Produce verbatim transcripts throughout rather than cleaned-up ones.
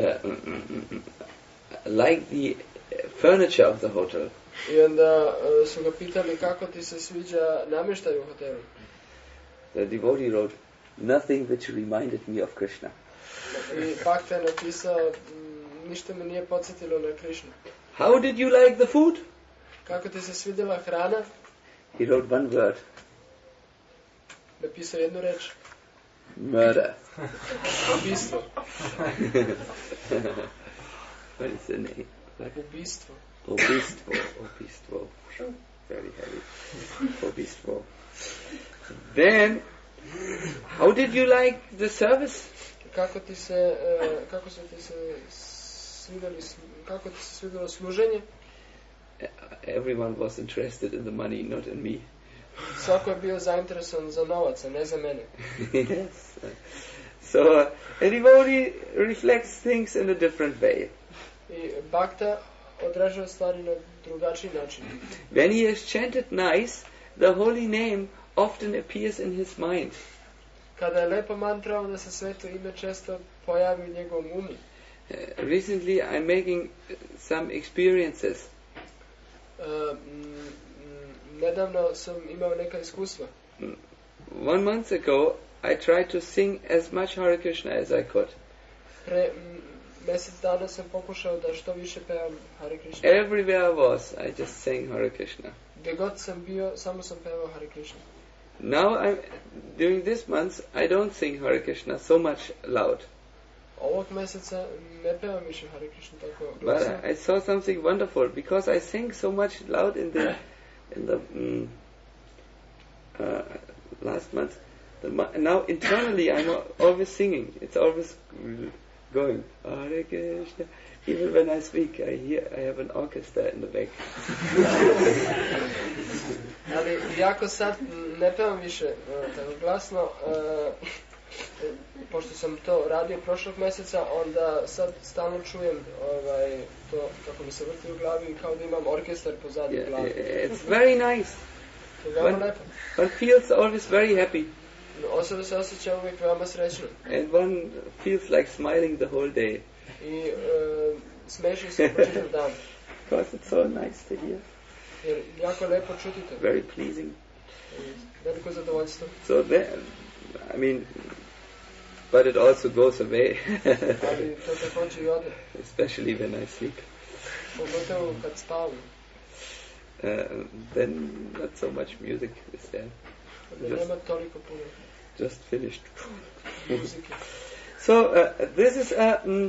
like the furniture of the hotel. I onda uh, su ga pitali kako ti se sviđa namještaj u hotelu. The devotee wrote, nothing which reminded me of Krishna. I Bhakta je napisao, ništa me nije podsjetilo na Krishnu. How did you like the food? Kako ti se svidjela hrana? He wrote one word. Napisao jednu reč. Murder. Ubistvo. What is the name? Like Ubistvo. Ubistvo. Ubistvo. Very heavy. Ubistvo. Then, how did you like the service? Kako ti se, uh, kako se ti se svidjeli, kako ti se svidjelo služenje? Everyone was interested in the money, not in me. Svako je bio zainteresovan za novac, a ne za mene. Yes. So, uh, a devotee reflects things in a different way. I Bhakta odražava stvari na drugačiji način. When he has chanted nice, the holy name often appears in his mind. Kada je lepo mantrao, da se sveto ime često pojavi u njegovom umu. Uh, recently I'm making some experiences. Uh, m, m, nedavno sam imao neka iskustva. One month ago, I tried to sing as much Hare Krishna as I could. Pre m, mjesec dana sam pokušao da što više pevam Hare Krishna. Everywhere I was, I just sang Hare Krishna. Gdje god sam bio, samo sam pevao Hare Krishna. Now, I'm, during this month, I don't sing Hare Krishna so much loud. Ovog mjeseca ne pevam više Hare Krishna tako But glasno. I saw something wonderful because I sang so much loud in the in the mm, uh, last month. The mo- now internally, I'm al- always singing. It's always going Hare Krishna. Even when I speak, I hear I have an orchestra in the back. Ali jako sad ne pevam više uh, tako glasno, uh, pošto sam to radio prošlog mjeseca, onda sad stalno čujem ovaj, to kako mi se vrti u glavi i kao da imam orkestar pozadnji Yeah, u glavi. it's very nice. To je veoma One, lepo. one feels always very happy, Osoba se osjeća uvijek veoma srećno. and one feels like smiling the whole day I uh, smeši se po čitav dan. because it's so nice to hear. Jer jako lepo čuti to. Very pleasing. Veliko zadovoljstvo. So then, I mean, but it also goes away, Ali to također i ode. especially when I sleep. Pogotovo kad spavam. Uh, then not so much music is there. Da Just, nema toliko puno just finished. muzike. So uh, this is uh, mm,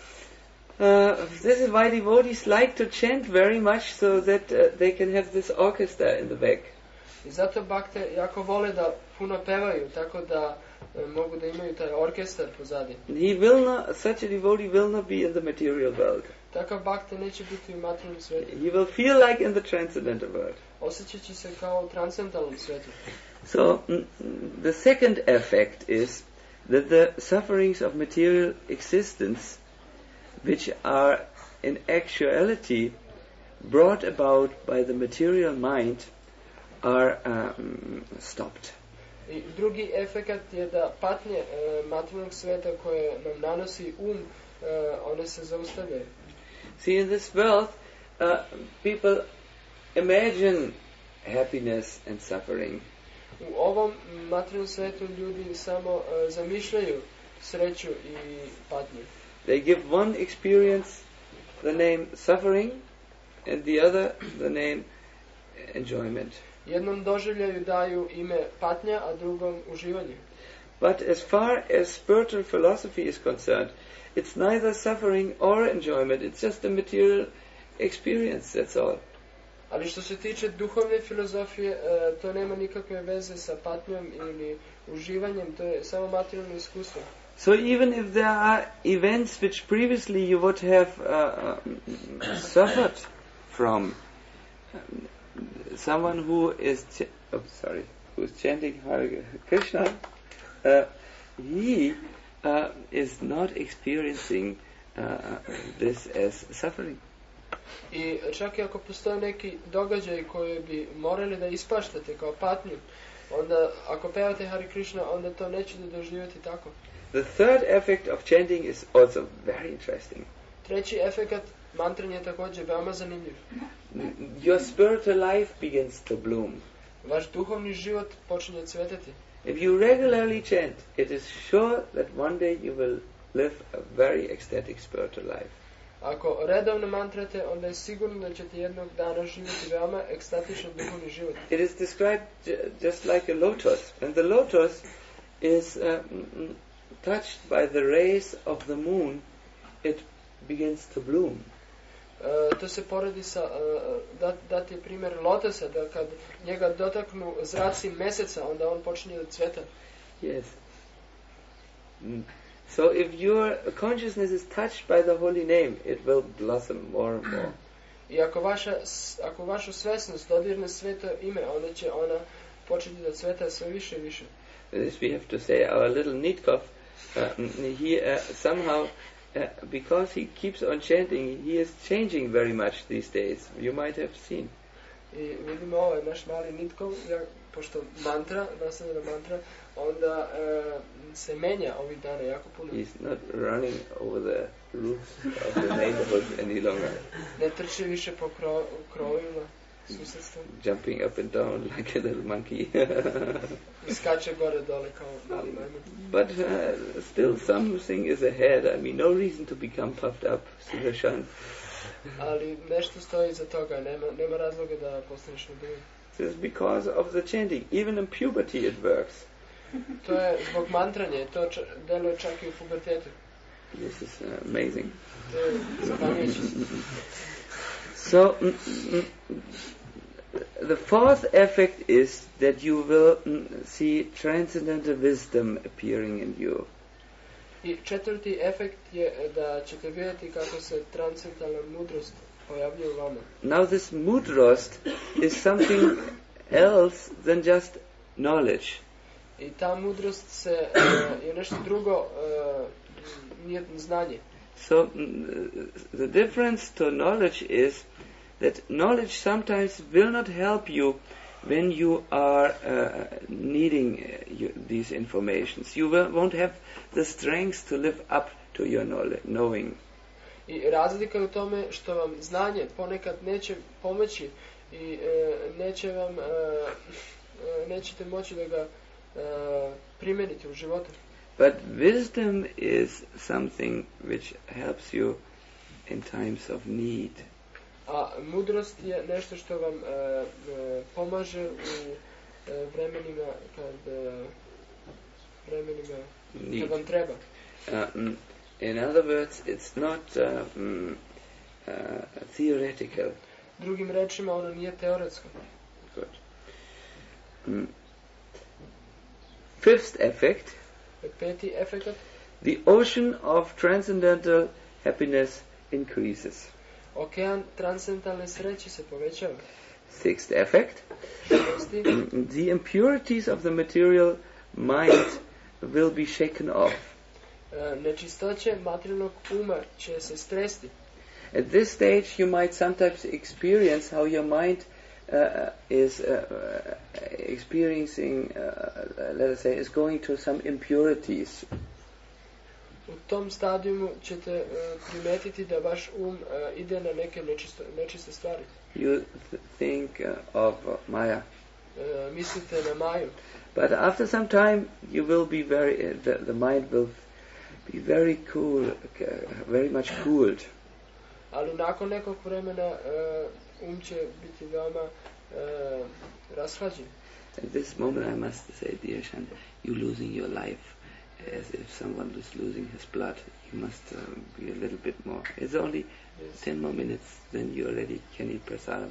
uh, this is why devotees like to chant very much, so that uh, they can have this orchestra in the back. I zato bakte jako vole da puno pevaju, tako da e, mogu da imaju taj orkestar pozadi. He will not, such a devotee will not be in the material world. Takav bakte neće biti u materijalnom svijetu. He will feel like in the transcendental world. Osjećat će se kao u transcendentalnom svijetu. So mm, the second effect is that the sufferings of material existence, which are in actuality brought about by the material mind, are um, stopped. I drugi efekat je da patnje e, materijalnog svijeta koje nam nanosi um, e, one se zaustavljaju. See, in this world, uh, people imagine happiness and suffering. U ovom materijalnom svijetu ljudi samo e, zamišljaju sreću i patnju. They give one experience the name suffering, and the other the name enjoyment. Jednom doživljaju daju ime patnja, a drugom uživanje. But as far as spiritual philosophy is concerned, it's neither suffering or enjoyment, it's just a material experience, that's all. Ali što se tiče duhovne filozofije, e, to nema nikakve veze sa patnjom ili uživanjem, to je samo materijalno iskustvo. So even if there are events which previously you would have uh, um, suffered from, um, someone who is ch- oh, sorry, who is chanting Hare Krishna, uh, he uh, is not experiencing uh, this as suffering. I čak i ako postoje neki događaj koje bi morali da ispaštate kao patnju, onda ako pevate Hare Krishna, onda to nećete doživjeti tako. The third effect of chanting is also very interesting. Treći efekat mantranja je također veoma zanimljiv. Your spiritual life begins to bloom. Vaš duhovni život počinje cvetati. If you regularly chant, it is sure that one day you will live a very ecstatic spiritual life. Ako redovno mantrate, onda je sigurno da ćete jednog dana živjeti veoma ekstatičan duhovni život. It is described j- just like a lotus. And the lotus is uh, mm, touched by the rays of the moon, it begins to bloom. Uh, to se poredi sa, uh, dat, dat je primjer lotosa, da kad njega dotaknu zraci meseca, onda on počinje da cveta. Yes. Mm. So if your consciousness is touched by the holy name, it will blossom more and more. I ako vaša, ako vašu svesnost dodirne sveto ime, onda će ona početi da cveta sve više i više. This we have to say, our little Nitkov, uh, he uh, somehow, uh, because he keeps on chanting, he is changing very much these days. You might have seen. I vidimo ovaj naš mali Nitkov, ja, pošto mantra, nastavljena mantra, onda uh, se menja ovih dana jako puno. He's not running over the roofs of the neighborhood any longer. Ne trči više po kro, krovima susedstva. Jumping up and down like a little monkey. I skače gore dole kao mali majmun. But uh, still something is ahead. I mean, no reason to become puffed up, Sudarshan. Ali nešto stoji iza toga, nema, nema razloga da postaneš naduvljen. This is because of the chanting. Even in puberty it works. To je zbog mantranja, to č- deluje čak i u pubertetu. This is uh, amazing. To je zapanjujuće. So, mm, mm, the fourth effect is that you will mm, see transcendental wisdom appearing in you. I četvrti efekt je da ćete vidjeti kako se transcendentalna mudrost pojavljuje u vama. Now this mudrost is something else than just knowledge. I ta mudrost se, uh, je nešto drugo, uh, nije znanje. So mm, the difference to knowledge is that knowledge sometimes will not help you when you are uh, needing uh, you, these informations. You will, won't have the strength to live up to your knowledge, knowing. I razlika je u tome što vam znanje ponekad neće pomoći i uh, neće vam, uh, uh, nećete moći da ga uh, primenite u životu. But wisdom is something which helps you in times of need. A mudrost je nešto što vam uh, uh, pomaže u uh, vremenima kad uh, vremenima Need. kad vam treba. Um, in other words, it's not uh, um, uh, theoretical. Drugim rečima, ono nije teoretsko. Good. Mm. Fifth effect, Peti efekat, the ocean of transcendental happiness increases. okean transcendentalne sreće se povećava. Sixth effect, Šesti, the impurities of the material mind will be shaken off. uh, nečistoće materijalnog uma će se stresti. At this stage, you might sometimes experience how your mind uh, is uh, uh, experiencing, uh, let us say, is going to some impurities. U tom stadijumu ćete uh, primetiti da vaš um uh, ide na neke nečisto, nečiste stvari. You th- think uh, of uh, Maya. Uh, mislite na Maju. But after some time, you will be very, uh, the, the mind will be very cool, uh, very much cooled. Ali nakon nekog vremena uh, um će biti veoma uh, rashlađen. At this moment, I must say, dear Shan, you losing your life as if someone is losing his blood. You must uh, be a little bit more. It's only Yes. ten more minutes, then you already can eat prasadam.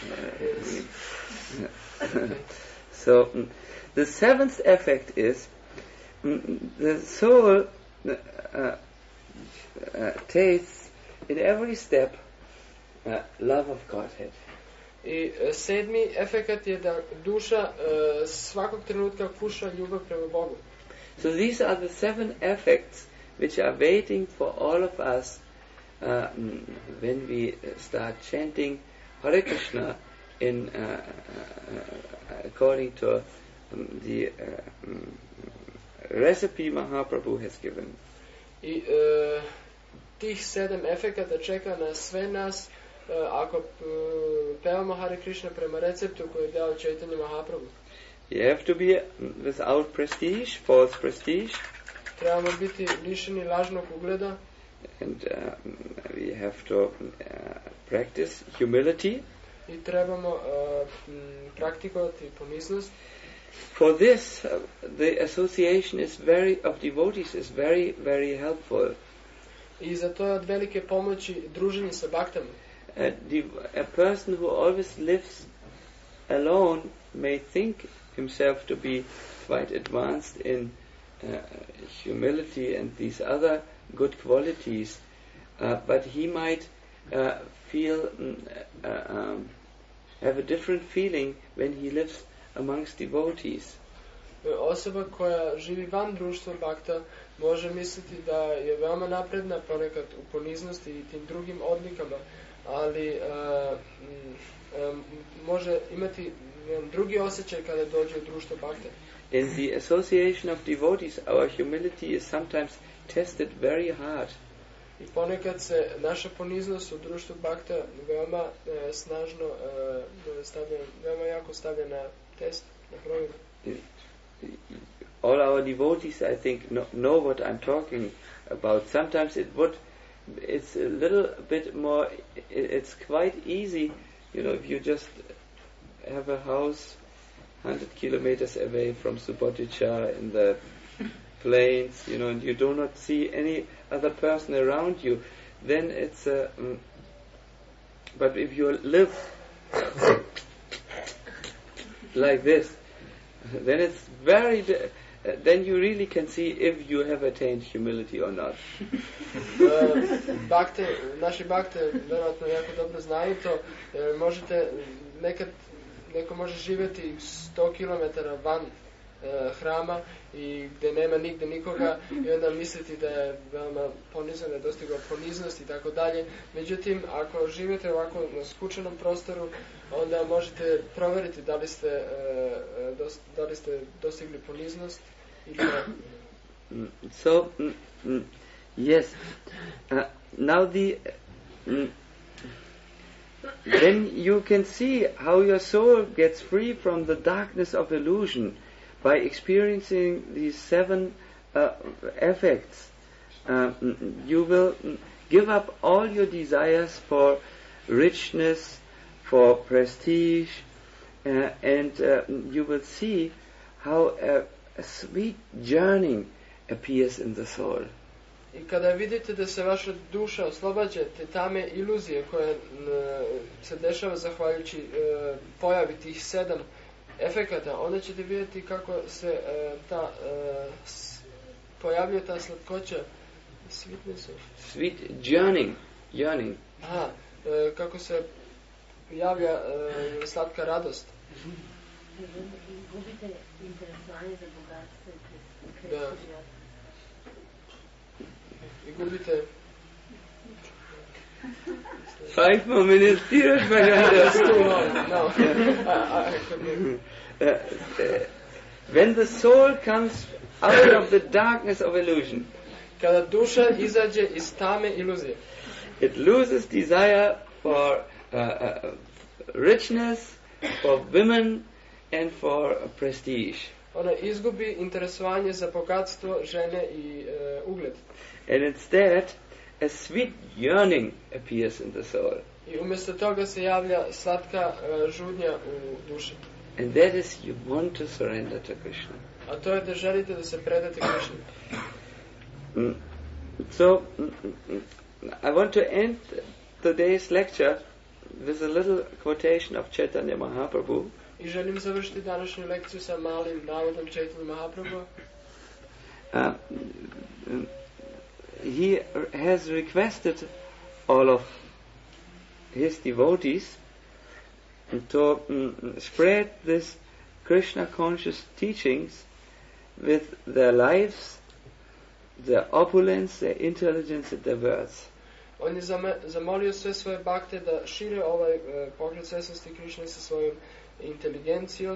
Uh, so, mm, the seventh effect is mm, the soul uh, uh, tastes in every step uh, love of Godhead. I uh, sedmi efekat je da duša uh, svakog trenutka kuša ljubav prema Bogu. So these are the seven effects which are waiting for all of us uh, mm, when we start chanting Hare Krishna in uh, uh, according to um, the uh, um, recipe Mahaprabhu has given. I uh, tih sedam efekata čeka na sve nas uh, ako uh, pevamo Hare Krishna prema receptu koji je dao Chaitanya Mahaprabhu. You have to be without prestige, false prestige. Trebamo biti lišeni lažnog ugleda. And uh, we have to uh, practice humility. I trebamo uh, praktikovati poniznost. For this, uh, the association is very of devotees is very, very helpful. I za to je od velike pomoći druženje sa baktama. A, dev- a person who always lives alone may think himself to be quite advanced in uh, humility and these other good qualities, uh, but he might uh, feel mm, uh, um, have a different feeling when he lives amongst devotees. Osoba koja živi van društva bakta može misliti da je veoma napredna ponekad u poniznosti i tim drugim odlikama, ali uh, um, može imati um, drugi osjećaj kada dođe u društvo bakta. In the association of devotees, our humility is sometimes tested very hard. I ponekad se naša poniznost u društvu bakta veoma uh, snažno uh, stavlja, veoma jako stavlja na test, na provjeru. All our devotees, I think, know, know what I'm talking about. Sometimes it would, it's a little bit more, it, it's quite easy, you know, if you just have a house one hundred kilometers away from Subotica in the plains, you know, and you do not see any other person around you, then it's a, um, but if you live like this, then it's very, di- uh, then you really can see if you have attained humility or not. uh, bakte, naši bakte vjerojatno jako dobro znaju to. Uh, možete, nekad neko može živjeti sto kilometara van uh, hrama i gdje nema nigdje nikoga i onda misliti da je veoma ponizan, da je dostigao poniznost i tako dalje. Međutim, ako živite ovako na skučenom prostoru, onda možete provjeriti da li ste, uh, dos, da li ste dostigli poniznost ili ne. Mm, So, mm, mm, yes, uh, now the, mm, then you can see how your soul gets free from the darkness of illusion by experiencing these seven uh, effects. Uh, mm, you will mm, give up all your desires for richness, for prestige, uh, and uh, you will see how a, a sweet yearning appears in the soul. I kada vidite da se vaša duša oslobađa te tame iluzije koje n, se dešava zahvaljujući e, pojavi tih sedam efekata, onda ćete vidjeti kako se e, ta e, s, pojavljuje ta slatkoća, sweetness of, Sweet yearning, yearning. aha, e, kako se javlja e, slatka radost. Gubite interesovanje za bogatstvo i Da. I gubite Five more minutes, Dheeraj Bhajan. no. I, I could be. Uh, uh, when the soul comes out of the darkness of illusion, Kada duša izađe iz tame iluzije, it loses desire for uh, uh, richness, for women, and for prestige. ona izgubi interesovanje za bogatstvo, žene i e, ugled. And instead, a sweet yearning appears in the soul. I umjesto toga se javlja slatka e, žudnja u duši. And that is, you want to surrender to Krishna. A to je da želite da se predate Krišni. Mm. So, mm, mm, I want to end today's lecture with a little quotation of Chaitanya Mahaprabhu. I želim završiti današnju lekciju sa malim navodom Chaitanya Mahaprabhu. Uh, mm, he has requested all of his devotees to mm, spread this Krishna conscious teachings with their lives, their opulence, their intelligence and their words. On je zame, zamolio sve svoje bakte da šire ovaj e, pokret svesnosti Krišne sa svojom inteligencijom,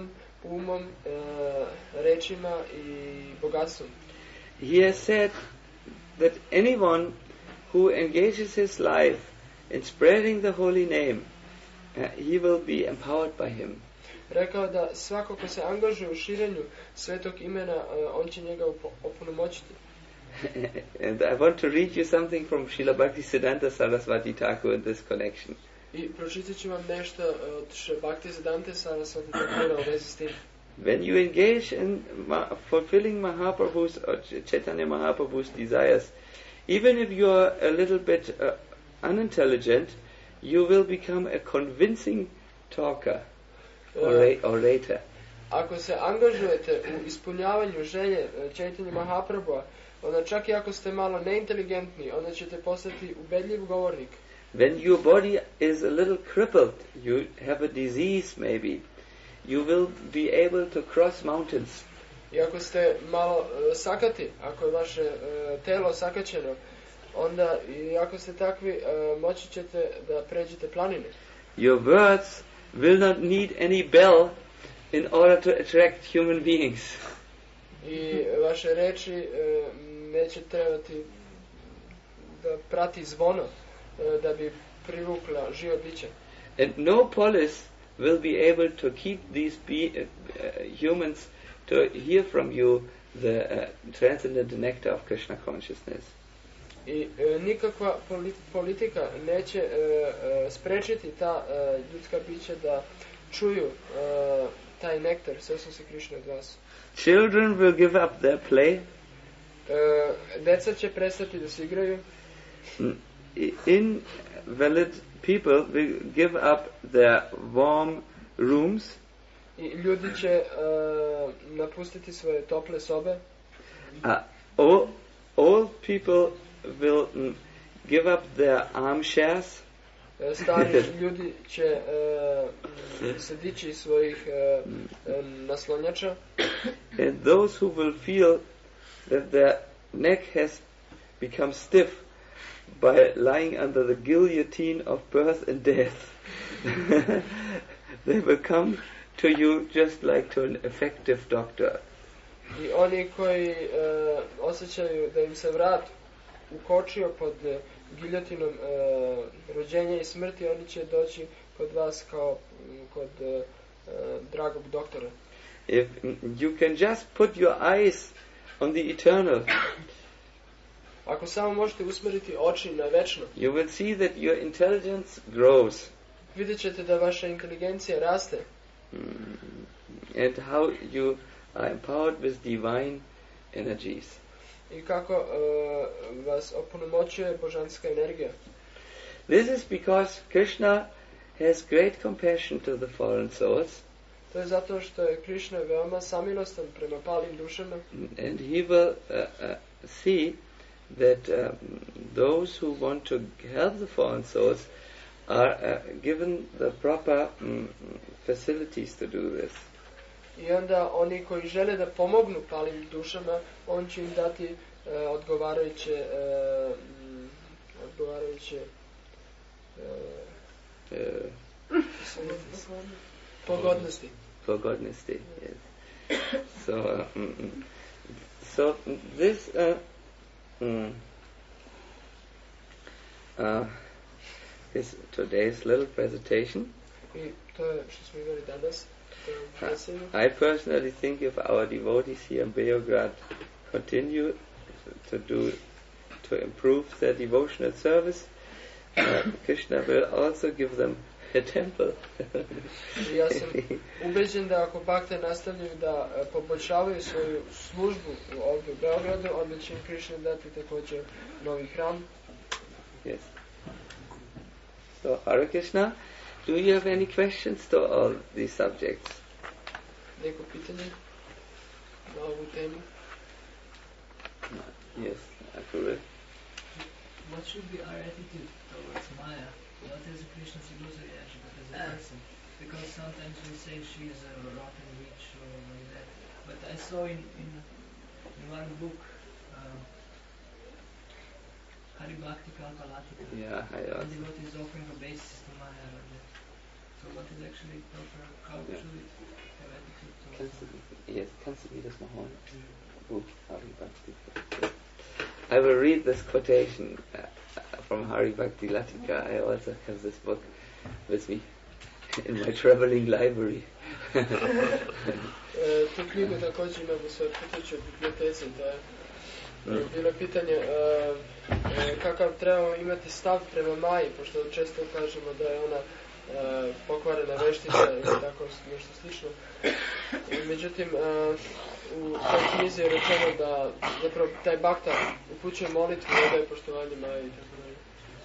umom, uh, rečima i bogatstvom. He has said that anyone who engages his life in spreading the holy name, uh, he will be empowered by him. Rekao da svako ko se angažuje u širenju svetog imena, uh, on će njega upo- opunomoćiti. And I want to read you something from Srila Bhaktisiddhanta Saraswati Thakur in this connection. I pročitat ću vam nešto od Šre Bhaktisiddhante Saraswati Thakura u vezi s tim. When you engage in ma- fulfilling Mahaprabhu's or Ch- Chaitanya Mahaprabhu's desires, even if you are a little bit uh, unintelligent, you will become a convincing talker, ora- orator. Ako se angažujete u ispunjavanju želje uh, Chaitanya Mahaprabhua, onda čak i ako ste malo neinteligentni, onda ćete postati ubedljiv govornik. When your body is a little crippled, you have a disease maybe, you will be able to cross mountains. I ako ste malo uh, sakati, ako je vaše uh, telo sakaćeno, onda i ako ste takvi, uh, moći ćete da pređete planine. Your words will not need any bell in order to attract human beings. I vaše reči uh, neće trebati da prati zvono uh, da bi privukla živo biće. And no police will be able to keep these be, uh, uh, humans to hear from you the uh, transcendent nectar of Krishna consciousness. I e, nikakva poli- politika neće e, e, sprečiti ta e, ljudska bića da čuju e, taj nektar svetlosne Krišne od vas. Children will give up their play. E, deca će prestati da se igraju. Mm, Invalid people will give up their warm rooms. I ljudi će e, napustiti svoje tople sobe. Uh, old, old people will mm, give up their armchairs. E, stari ljudi će e, m, se dići iz svojih e, e, naslonjača. And those who will feel that their neck has become stiff by lying under the guillotine of birth and death, they will come to you just like to an effective doctor. I oni koji e, osjećaju da im se vrat ukočio pod e, giljotinom e, rođenja i smrti, oni će doći kod vas kao m, kod e, e, dragog doktora. If mm, you can just put your eyes on the eternal, Ako samo možete usmeriti oči na večno, you will see that your intelligence grows, vidjet ćete da vaša inteligencija raste mm, and how you are empowered with divine energies. i kako e, vas opunomoćuje božanska energija. This is because Krishna has great compassion to the fallen souls, To je zato što je Krišna veoma samilostan prema palim dušama and he will uh, uh, see that um, those who want to help the fallen souls are uh, given the proper um, facilities to do this. i onda oni koji žele da pomognu palim dušama, on će im dati e, odgovarajuće e, m, odgovarajuće e, Uh, pogodnosti. for goodness sake, yes. So, uh, mm, mm. so mm, this uh, mm, uh, is today's little presentation. I to je što smo imali danas. To je Uh, predstavljeno. I personally think if our devotees here in Beograd continue to do, to improve their devotional service, uh, Krishna will also give them a temple. I ja sam ubeđen da ako bakte nastavljaju da e, poboljšavaju svoju službu u- ovdje u Beogradu, onda će im Krišna dati također novi hram. Yes. So, Hare Krishna, do you have any questions to all these subjects? Neko pitanje na ovu temu? Yes, Akure. What should be our attitude towards Maya? Not as a Krishna's illusory actually, but as a person. Because sometimes we say she's a rotten witch or like that. But I saw in, in, in one book, um, Hari Bhakti Kalpalatika, Yeah, I one also. devotee is offering obeisance to Maya. Like that. So what is actually proper, how Yeah. should we have attitude Kannst du, towards yes, kannst du mir das mal holen? Buch Hari Bhakti. I will read this quotation uh, from Hari Bhakti Latika. I also have this book with me in my traveling library. E, tu knjigu također imam u svojoj putućoj biblioteci. To je e, bilo pitanje e, e, kakav trebamo imati stav prema Maji, pošto često kažemo da je ona e, pokvarena veštica ili tako nešto slično. I, međutim, e, u toj knjizi je rečeno da zapravo taj bakta upućuje molitvu i odaje poštovanje Maji i tako dalje.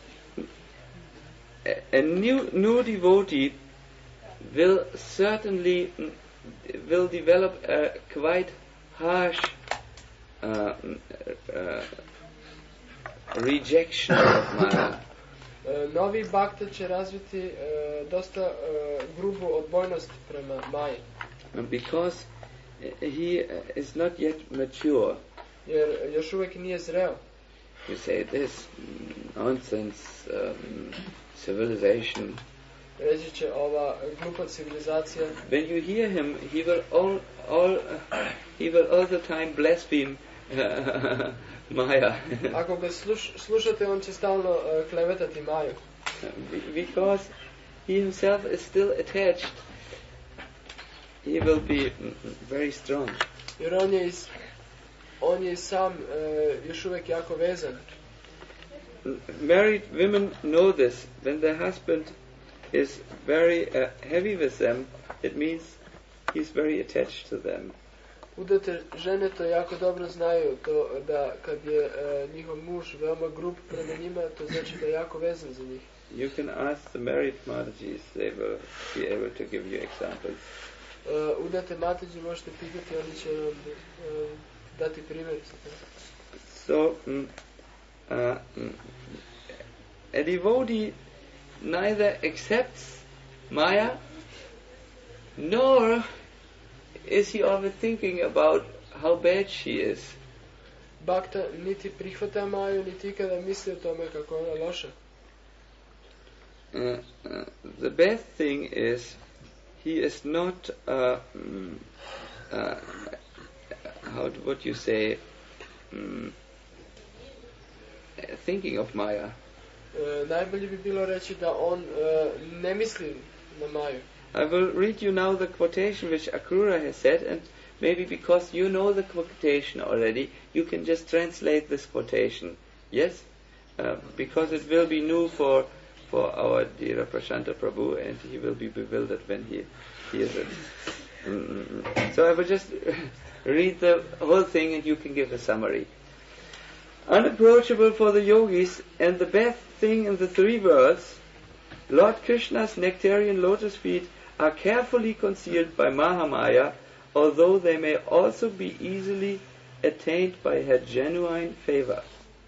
A new new devotee will certainly mm, will develop a quite harsh uh, uh, rejection of Maya. E, novi bakta će razviti e, dosta e, grubu odbojnost prema Maji, Because he is not yet mature. jer još uvijek nije zreo. You say this nonsense um, civilization. Reći će ova glupa civilizacija. When you hear him, he will all all uh, he will all the time blaspheme uh, Maya. Ako ga sluš, slušate, on će stalno uh, klevetati Maju. Because he himself is still attached. He will be mm, very strong. Jer on je, is, on je sam uh, još uvijek jako vezan. Married women know this. When their husband is very uh, heavy with them, it means he's very attached to them. Udate žene to jako dobro znaju, to da kad je uh, njihov muž veoma grub prema njima, to znači da je jako vezan za njih. You can ask the married Mataji's, they will be able to give you examples. Uh, udate Mataji možete pitati, oni će vam uh, dati primjer. So, mm, uh, mm, a devotee neither accepts Maya, nor is he always thinking about how bad she is. Bakta niti prihvata Maju, niti ikada misli o tome kako je ona loša. Uh, uh, the best thing is he is not uh, mm, uh, how do, what you say mm, thinking of Maya. Uh, najbolje bi bilo reći da on uh, ne misli na Maju. I will read you now the quotation which Akrura has said, and maybe because you know the quotation already, you can just translate this quotation. Yes? Uh, because it will be new for for our dear Prashanta Prabhu, and he will be bewildered when he hears it. Mm. So I will just read the whole thing and you can give a summary. Unapproachable for the yogis and the best thing in the three worlds, Lord Krishna's nectarian lotus feet are carefully concealed by Mahamaya, although they may also be easily attained by her genuine favor.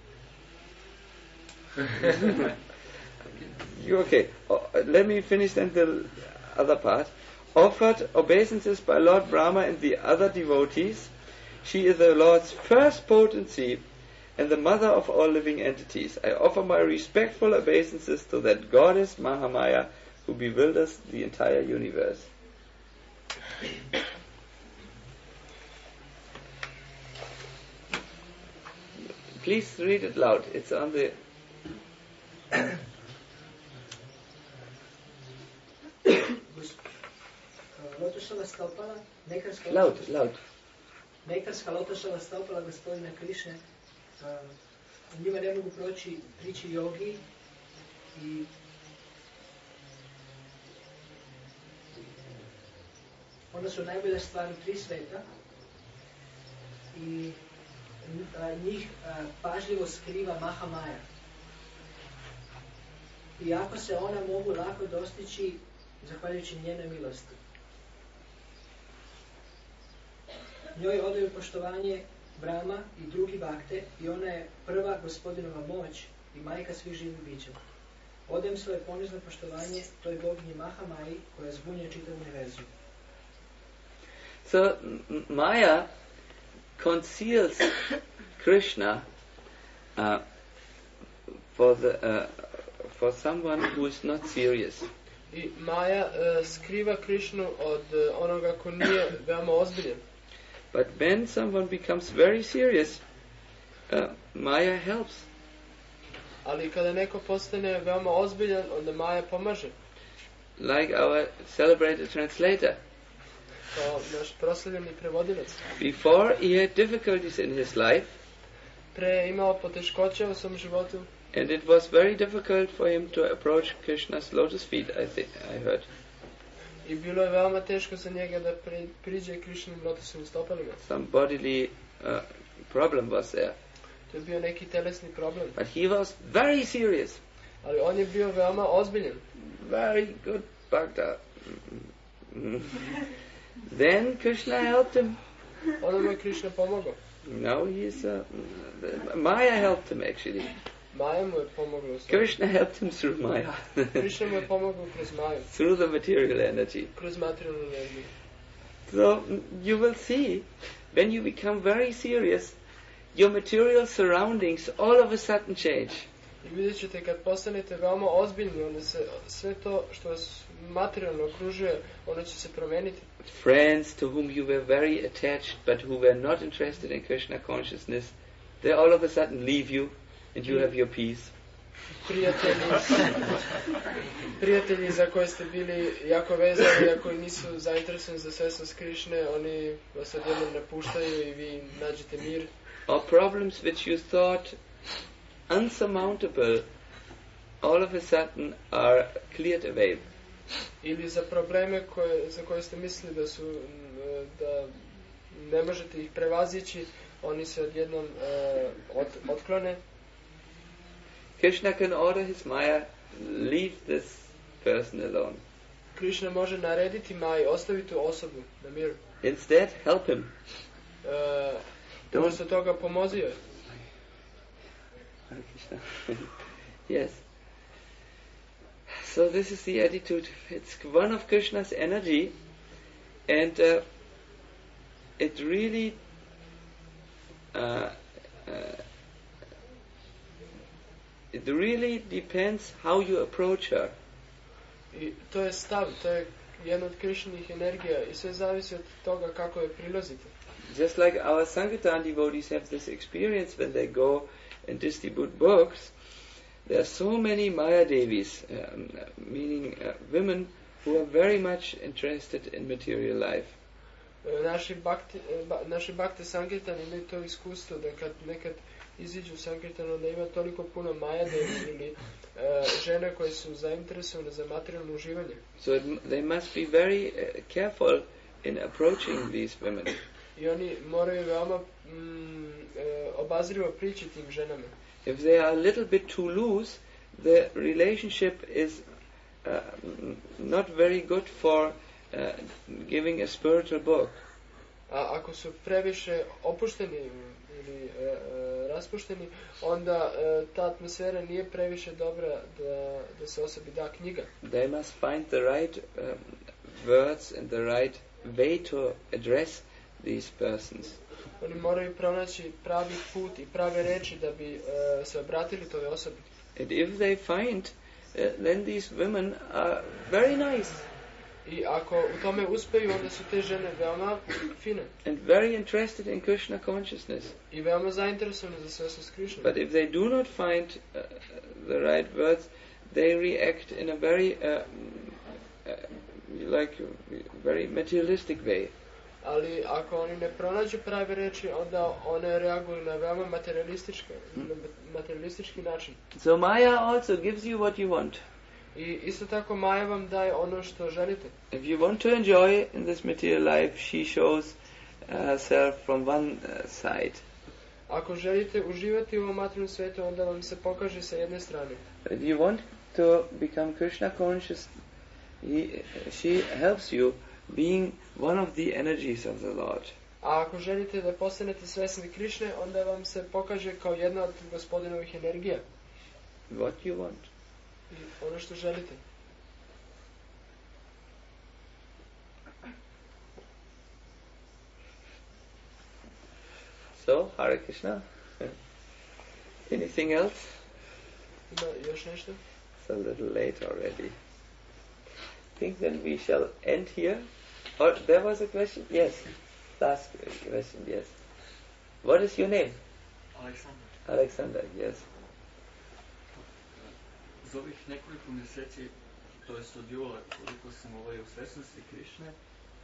You okay? Oh, let me finish then the other part. Offered obeisances by Lord Brahma and the other devotees, she is the Lord's first potency and the mother of all living entities. I offer my respectful obeisances to that goddess Mahamaya who bewilders the entire universe. Please read it loud. It's on the... Lotusova stopala, nekarska Loud, loud. nekarska lotusova stopala gospodina Krišne, uh, u njima ne mogu proći priči jogi i onda su najbolja stvar u tri sveta i a, njih a, pažljivo skriva Mahamaya. Iako se ona mogu lako dostići zahvaljujući njenoj milosti. Njoj odaju poštovanje Brahma i drugi bakte i ona je prva gospodinova moć i majka svih živih bića. Odajem svoje ponizno poštovanje toj boginji Mahamaji koja zbunjuje čitav univerzum. So M- Maya conceals Krishna uh, for the uh, for someone who is not serious. I Maja uh, skriva Krishnu od uh, onoga ko nije veoma ozbiljen. But when someone becomes very serious, uh, Maya helps. Ali kada neko postane veoma ozbiljan, onda Maja pomaže. Like our celebrated translator. Kao naš proslavljeni prevodilac. Before he had difficulties in his life, Pre je imao poteškoće u svom životu. and it was very difficult for him to approach Krishna's lotus feet, I think, I heard. I bilo je veoma teško za njega da pri, priđe Krišnim lotusovim stopalima. Some bodily uh, problem was there. To je bio neki telesni problem. But he was very serious, Ali on je bio veoma ozbiljen. very good bhakta. Then Krishna helped him. Onda mu je Krišna pomogao. Now he is, uh, Maya helped him actually. Maja mu je pomogla u svom. Krishna helped him through Maya. Krišna mu je pomogao kroz Maju. Through the material energy. Kroz materijalnu energiju. So mm, you will see, when you become very serious, your material surroundings all of a sudden change. I vidjet ćete kad postanete veoma ozbiljni, onda se sve to što vas materijalno okružuje, ono će se promeniti. Friends to whom you were very attached but who were not interested in Krishna consciousness, they all of a sudden leave you and you have your peace. Prijatelji, prijatelji za koje ste bili jako vezani, a koji nisu zainteresovani za svesnost Krišne, oni vas odjednom napuštaju i vi nađete mir. Or problems which you thought unsurmountable all of a sudden are cleared away. Ili za probleme koje, za koje ste mislili da su m, da ne možete ih prevazići, oni se odjednom uh, od, otklone. Krishna can order his Maya, leave this person alone. Krišna može narediti Maji, ostavi tu osobu na miru. Instead, help him. Uh, Umjesto toga pomozi joj. Hare Krishna. Yes. So this is the attitude. It's one of Krishna's energy, and uh, it really uh, uh, it really depends how you approach her. I to je stav, to je jedna od Krišnih energija i sve zavisi od toga kako je prilazite. Just like our Sankirtan devotees have this experience when they go and distribute books, there are so many Maya Devis, um, meaning uh, women who are very much interested in material life. Naši bakti, ba, naši bakte Sankirtan imaju to iskustvo da kad nekad iziđu Sankirtanu da ima toliko puno Maya Devis ili uh, žene koje su zainteresovane za materijalno uživanje. So it, they must be very uh, careful in approaching these women. I oni moraju veoma mm, uh, obazrivo prići tim ženama. If they are a little bit too loose, the relationship is uh, not very good for uh, giving a spiritual book. A ako su previše opušteni ili uh, uh, raspušteni, onda uh, ta atmosfera nije previše dobra da, da se osobi da knjiga. They must find the right um, words and the right way to address these persons. Oni moraju pronaći pravi put i prave reči da bi uh, se obratili toj osobi. And if they find, uh, then these women are very nice. I ako u tome uspeju, onda su te žene veoma fine. And very interested in Krishna consciousness. I veoma zainteresovane za svesnost Krišne. But if they do not find uh, the right words, they react in a very, uh, uh, like, very materialistic way. Ali ako oni ne pronađu prave reči, onda one reaguju na veoma materialistički, na materialistički način. So Maya also gives you what you want. I isto tako Maja vam daje ono što želite. If you want to enjoy in this material life, she shows uh, herself from one uh, side. Ako želite uživati u ovom materijalnom svijetu, onda vam se pokaže sa jedne strane. If you want to become Krishna conscious, he, she helps you being one of the energies of the Lord. A ako želite da postanete svesni Krišne, onda vam se pokaže kao jedna od gospodinovih energija. What you want. I ono što želite. So, Hare Krishna. Anything else? Ima još nešto? It's a little late already. think then we shall end here. Or there was a question? Yes. Last question, yes. What is your name? Aleksandar. Alexander, yes. Za ovih nekoliko mjeseci, to jest od jula, koliko sam ovaj u svesnosti Krišne, e,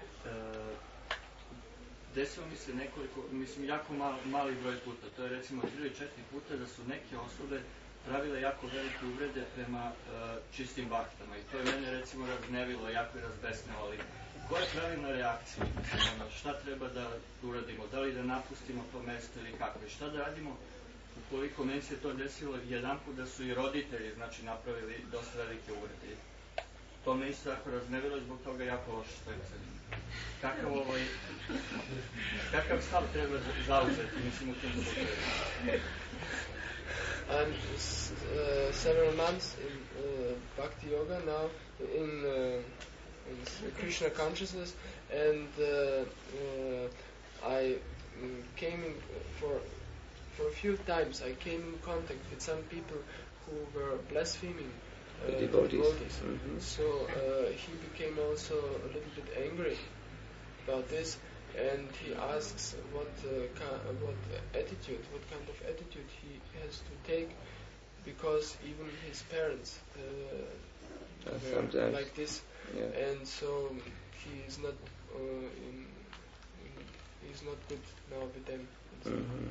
desilo mi se nekoliko, mislim, jako mal, mali broj puta, to je recimo tri ili četiri puta da su neke osobe pravile jako velike uvrede prema e, čistim vaktama i to je mene recimo razgnevilo, jako i razbesnilo, ali koja je pravilna reakcija? Mislim, ono, šta treba da uradimo? Da li da napustimo to mesto ili kako? I šta da radimo ukoliko meni se to desilo jedan put da su i roditelji znači napravili dosta velike uvrede? To me isto tako razgnevilo i zbog toga jako loše stojim sa njim. Kakav ovaj, kakav stav treba zauzeti, mislim, u tim slučaju? I'm s- uh, several months in uh, Bhakti Yoga now, in, uh, in s- Krishna consciousness, and uh, uh, I mm, came in for for a few times. I came in contact with some people who were blaspheming uh, The devotees. devotees. Mhm. So uh, he became also a little bit angry about this, and he asks what uh, ki- uh, what attitude, what kind of attitude he has to take, because even his parents uh, Uh, were sometimes. like this, Yeah. and so he is not uh, in, in, he's not good now with them. And so, Mhm.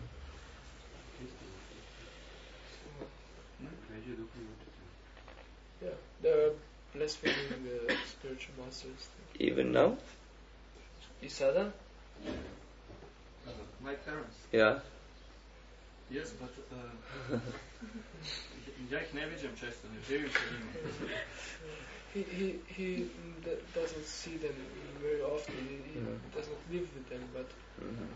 so, yeah, they're blaspheming the spiritual masters. Even now? I sada? Uh, my parents. Yeah. Yes, but uh, ja ih ne viđam često, ne živim sa njima. He he he d- doesn't see them very often. He, he Mm. does not live with them, but Mhm.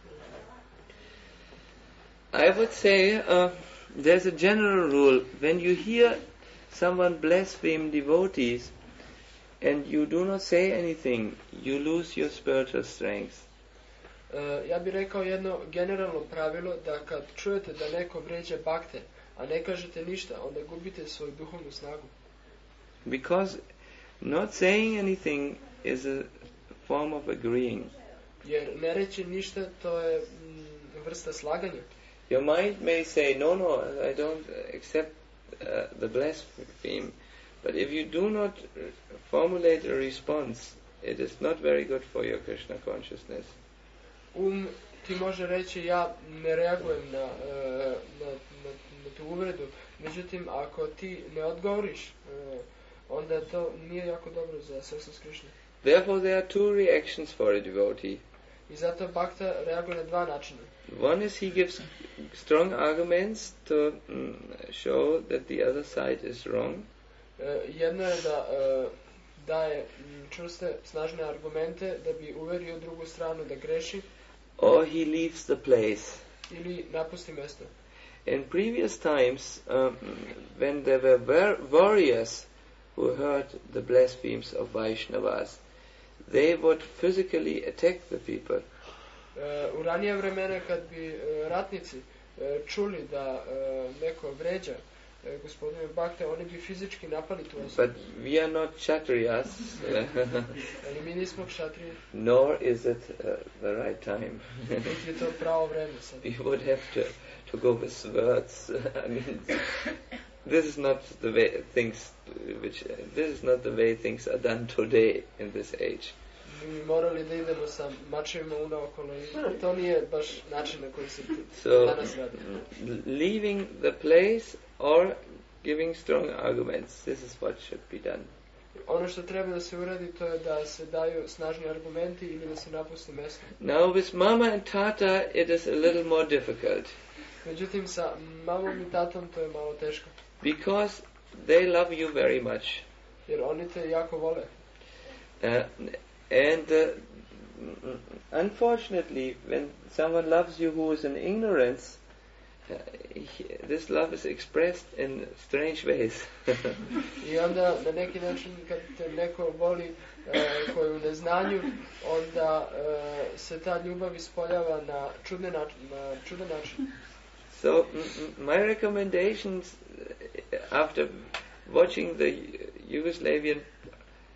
I would say uh, there's a general rule. When you hear someone blaspheme devotees and you do not say anything, you lose your spiritual strength. uh, ja bih rekao jedno generalno pravilo da kad čujete da neko vređa bakte, a ne kažete ništa, onda gubite svoju duhovnu snagu. Because not saying anything is a form of agreeing. Jer ne reći ništa, to je mm, vrsta slaganja. Your mind may say, no, no, I don't accept uh, the blaspheme. But if you do not uh, formulate a response, it is not very good for your Krishna consciousness. Um ti može reći ja ne reagujem na, e, na, na, na tu uvredu, međutim ako ti ne odgovoriš, e, onda to nije jako dobro za svesnost Krišne. Therefore, there are two reactions for a devotee. I zato Bhakta reaguje na dva načina. One is he gives strong arguments to mm, show that the other side is wrong. E, jedno je da e, daje mm, čvrste, snažne argumente da bi uverio drugu stranu da greši, Or he leaves the place. ili napusti mjesto. In previous times, um, when there were war- warriors who heard the blasphemes of Vaishnavas, they would physically attack the people. E, u ranije vremena kad bi e, ratnici e, čuli da e, neko vređa e, gospodine Bhakte, oni bi fizički napali tu osobu. But we are not Kshatriyas, Ali mi nismo kšatrije, nor is it uh, the right time. niti je to pravo vreme sad. We would have to, to go with swords. I mean, this is not the way things, which uh, this is not the way things are done today in this age. Mi bi morali da idemo sa mačevima unaokolo i to nije baš način na koji se ti- So, danas radi. l- leaving the place or giving strong arguments, this is what should be done. Ono što treba da se uradi, to je da se daju snažni argumenti ili da se napusti mjesto. Now with Mama and Tata it is a little more difficult Međutim, sa mamom i tatom to je malo teško, because they love you very much. jer oni te jako vole. Uh, and uh, mm, unfortunately, when someone loves you who is in ignorance, uh, he, this love is expressed in strange ways. I onda na neki način kad te neko voli e, koji je u neznanju, onda e, se ta ljubav ispoljava na čudne način, na čudan način. So m- m- my recommendations uh, after watching the Yugoslavian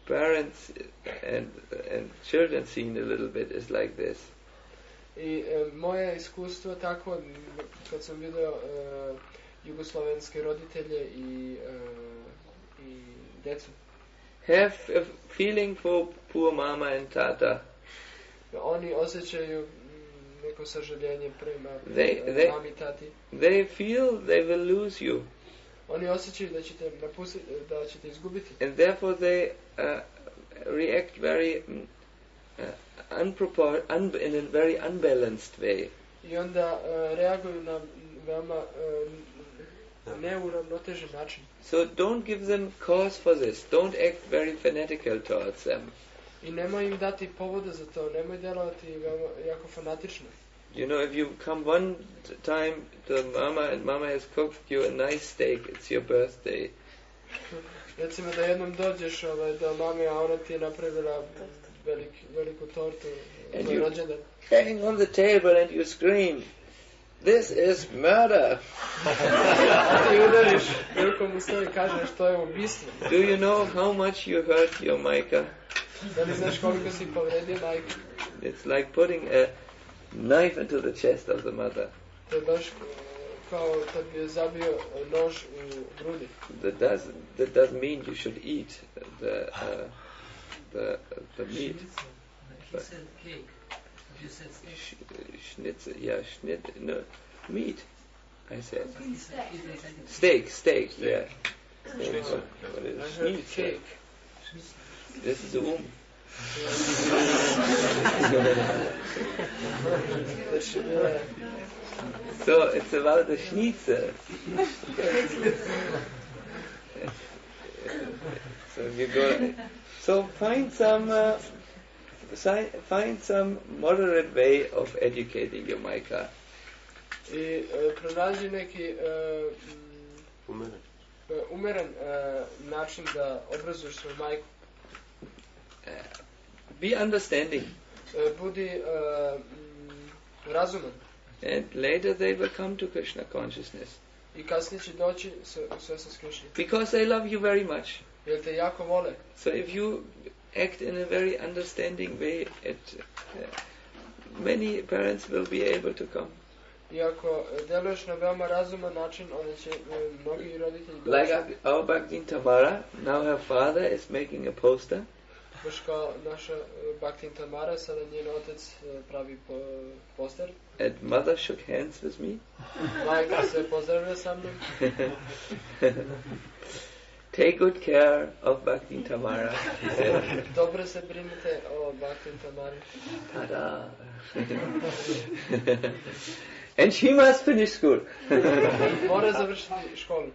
parents and and children seen a little bit is like this. I e, moje iskustvo tako, m, kad sam vidio e, jugoslovenske roditelje i, e, i djecu. Have a feeling for poor mama and tata. Oni osjećaju m, neko sažaljenje prema They- e, they- mami i tati. They feel they will lose you, Oni osjećaju da ćete napustiti, da ćete izgubiti. and therefore they uh, react very mm, uh, unpropor- un- in a very unbalanced way. I onda e, reaguju na veoma e, neuravnotežen način. So don't give them cause for this. Don't act very fanatical towards them. I nemoj im dati povoda za to, nemoj djelovati veoma, jako fanatično. You know, if you come one t- time to mama and mama has cooked you a nice steak, it's your birthday. Recimo da jednom dođeš ovaj, do mame, a ona ti je napravila velik, veliku tortu, And tvoj you- rođendan. Bang on the table and you scream, "This is murder!" A ti udariš rukom u stol i kažeš to je ubistvo. Do you know how much you hurt your Micah? Da li znaš koliko si povredio majku? It's like putting a knife into the chest of the mother. To je baš e, kao kad bi je zabio nož u grudi. That does that doesn't mean you should eat the uh, the the meat. He said cake. You said steak. Sh- schnitzel, yeah, schnit, no, meat. I said He said it was like steak, steak, yeah. Schnitzel. What is I heard schnitzel? cake. This is the um. Znači, bila je So it's about the schnitzel. So you go. So find some. Uh, si- find some moderate way of educating your Micah. I e, pronađi neki e, mm, Umeren. e, umeren e, način da obrazuješ svoju majku. Uh, be understanding, E, budi e, mm, razuman. and later they will come to Krishna consciousness I kasnije će doći s- u svjesnost Krišne. because they love you very much. Jer te jako vole. So if you act in a very understanding way, it, uh, many parents will be able to come. I ako e, djeluješ na veoma razuman način, onda će e, mnogi roditelji doći. Like our- our Bhaktin Tamara, now her father is making a poster, Baš kao naša e, Bhaktin Tamara, sada njen otac e, pravi po, poster. and mother shook hands with me. Majka se pozdravlja sa mnom. Take good care of Bhaktin Tamara, he said. Dobro se brinite o Bhaktin Tamari. Ta-da! And she must finish school. Mora završiti školu.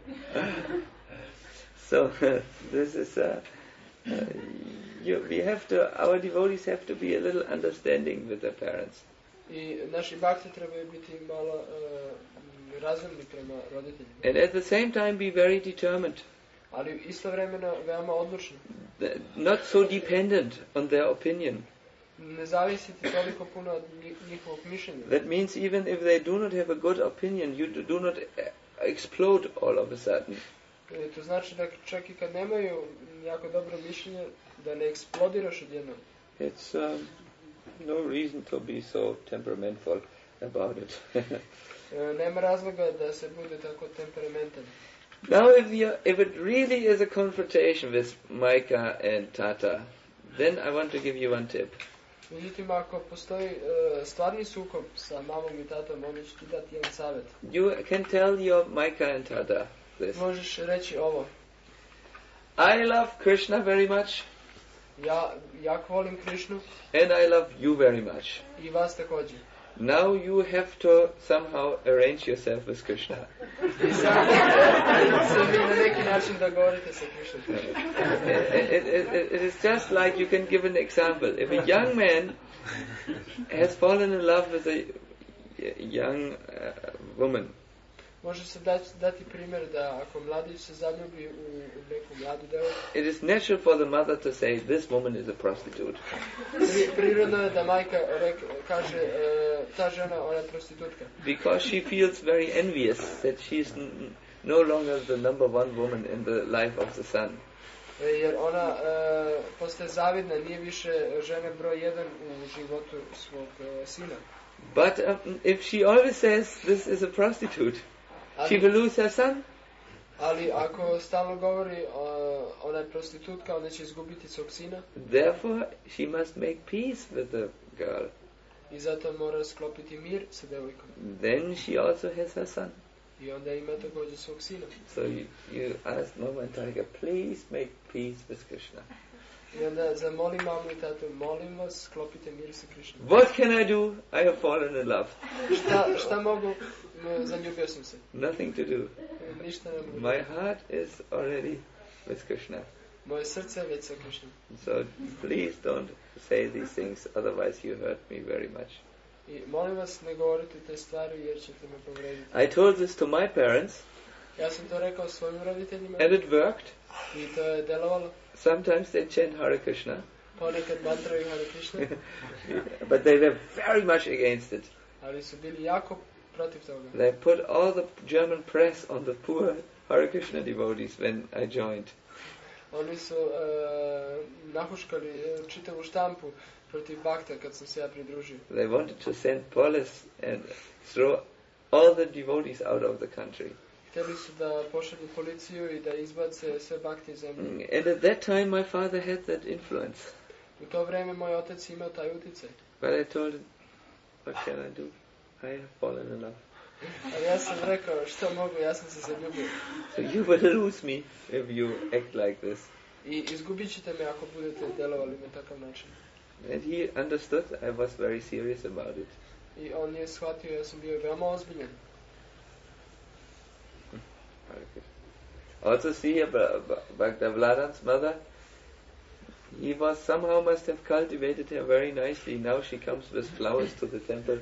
So this is uh, uh, you, we have to. Our devotees have to be a little understanding with their parents. I naši bhakti trebaju biti malo uh, razumni prema roditeljima. And at the same time be very determined, Ali istovremeno veoma odlučni. th- not so dependent on their opinion. Ne zavisiti toliko puno od nji- njihovog mišljenja. That means even if they do not have a good opinion, you do- do not uh, explode all of a sudden. E, to znači da čak i kad nemaju jako dobro mišljenje, da ne eksplodiraš odjednom. It's um, no reason to be so temperamental about it. E, nema razloga da se bude tako temperamentan. Now, if you, if it really is a confrontation with Micah and Tata, then I want to give you one tip. Međutim, ako postoji e, stvarni sukob sa mamom i tatom, onda ću ti dati jedan savjet. You can tell your Micah and Tata this. Možeš reći ovo. I love Krishna very much, Ja jako volim Krišnu and I love you very much. i vas također. Now you have to somehow arrange yourself with Krishna. I sad se vi na neki način dogovorite sa Krišnom. it, it, it, it is just like you can give an example. If a young man has fallen in love with a young uh, woman, Može se dati, dati primjer da ako mladić se zaljubi u, u neku mladu devojku, it is natural for the mother to say, this woman is a prostitute. pri, prirodno je da majka rek, kaže e, ta žena, ona je prostitutka. Because she feels very envious that she is n- no longer the number one woman in the life of the son. E, Jer ona e, postaje zavidna, nije više žena broj jedan u životu svog e, sina. But um, if she always says this is a prostitute, she will lose her son. Ali ako stalno govori uh, ona je prostitutka, onda će izgubiti svog sina. Therefore, she must make peace with the girl. I zato mora sklopiti mir sa devojkom. Then she also has her son. I onda ima također svog sina. So you, you ask Mama and Tiger, please make peace with Krishna. I onda zamoli mamu i tatu, molim vas, sklopite mir sa Krišnom. What can I do? I have fallen in love. Šta, šta mogu? Zaljubio sam se. Nothing to do. Ništa ne mogu. My heart is already with Krishna. Moje srce je već sa Krišnom. So please don't say these things, otherwise you hurt me very much. I molim vas, ne govorite te stvari jer ćete me povrediti. I told this to my parents. Ja sam to rekao svojim roditeljima. And it worked. I to je delovalo. Sometimes they chant Hare Krishna. Ponekad mantraju Hare Krishna. But they were very much against it. Ali su bili jako protiv toga. They put all the German press on the poor Hare Krishna devotees when I joined. Oni su uh, nahuškali uh, čitavu štampu protiv bakta kad sam se ja pridružio. They wanted to send police and throw all the devotees out of the country. Htjeli su da pošalju policiju i da izbace sve bakte iz zemlje. And at that time my father had that influence. U to vrijeme moj otac imao taj utjecaj. But I told him, what can I do? I have fallen in love. Ali ja sam rekao, što mogu, ja sam se zaljubio. So you will lose me if you act like this. I izgubit ćete me ako budete delovali na takav način. And he understood I was very serious about it. I on je shvatio, ja sam bio veoma ozbiljan. Also see here, Bhakta-Vladan's mother, he was somehow must have cultivated her very nicely. Now she comes with flowers to the temple.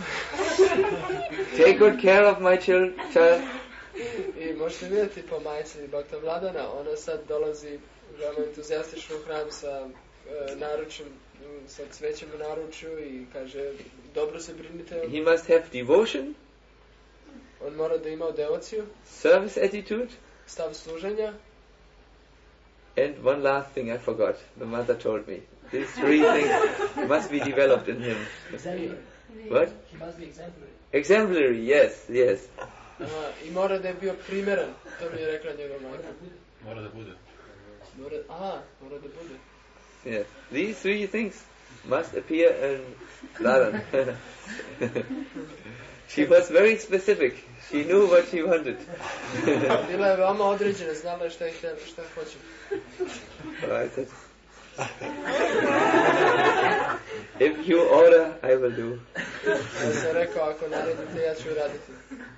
Take good care of my child. I možete vidjeti po majci Bhakta Vladana, ona sad dolazi veoma entuzijastično u hram sa e, naručjem, sa cvećem u naručju i kaže, dobro se brinite. He must have devotion. On mora da ima devociju. Service attitude. Stav služenja. And one last thing I forgot. The mother told me. These three things must be developed in him. Exemplary. What? He must be exemplary. Exemplary, yes, yes. Aha, i mora da je bio primeran. To mi je rekla njegova majka. Mora da bude. Mora, aha, mora da bude. Yes. These three things must appear in Ladan. She was very specific. She knew what she wanted. Bila je veoma određena, znala je šta je htjela, šta hoće. I said, if you order, I will do. Ja sam rekao, ako naredite, ja ću raditi.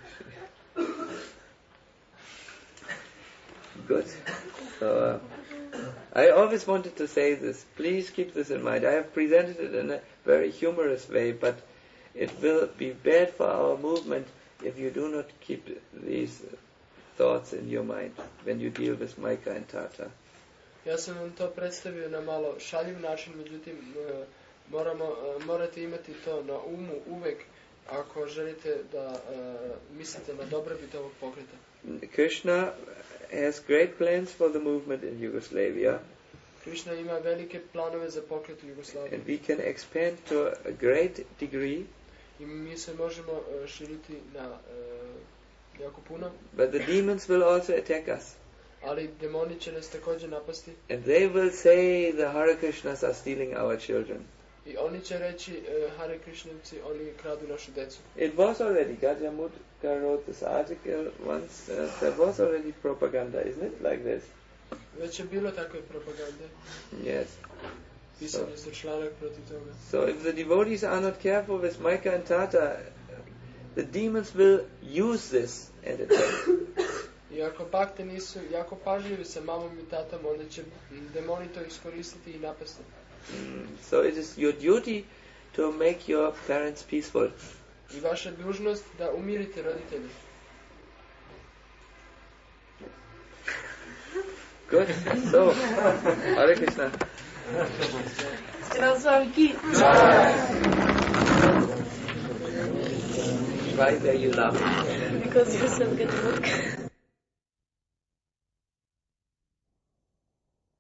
Good. So, uh, I always wanted to say this. Please keep this in mind. I have presented it in a very humorous way, but it will be bad for our movement if you do not keep these thoughts in your mind when you deal with Maika and Tata. Ja sam vam to predstavio na malo šaljiv način, međutim uh, moramo, uh, morate imati to na umu uvek ako želite da uh, mislite na dobrobit ovog pokreta. Krishna has great plans for the movement in Yugoslavia. Krishna ima velike planove za pokret u Jugoslaviji. And we can expand to a great degree. I mi se možemo uh, širiti na uh, jako puno. But the demons will also attack us. Ali demoni će nas također napasti. And they will say the Hare Krishnas are stealing our children. I oni će reći, uh, Hare Krishnavci, oni kradu našu decu. It was already, Gadya Mudka wrote this article once, uh, there was already propaganda, isn't it, like this? Već je bilo takve propagande. Yes. Pisali su članak protiv toga. So if the devotees are not careful with Maika and Tata, the demons will use this and attack. I ako bakte nisu jako pažljivi sa mamom i tatom, onda će demoni to iskoristiti i napasti. Mm, so it is your duty to make your parents peaceful. I vaša dužnost da umirite roditelje. Good. So, Hare Krishna. Why were you laughing? Because you're so good to look.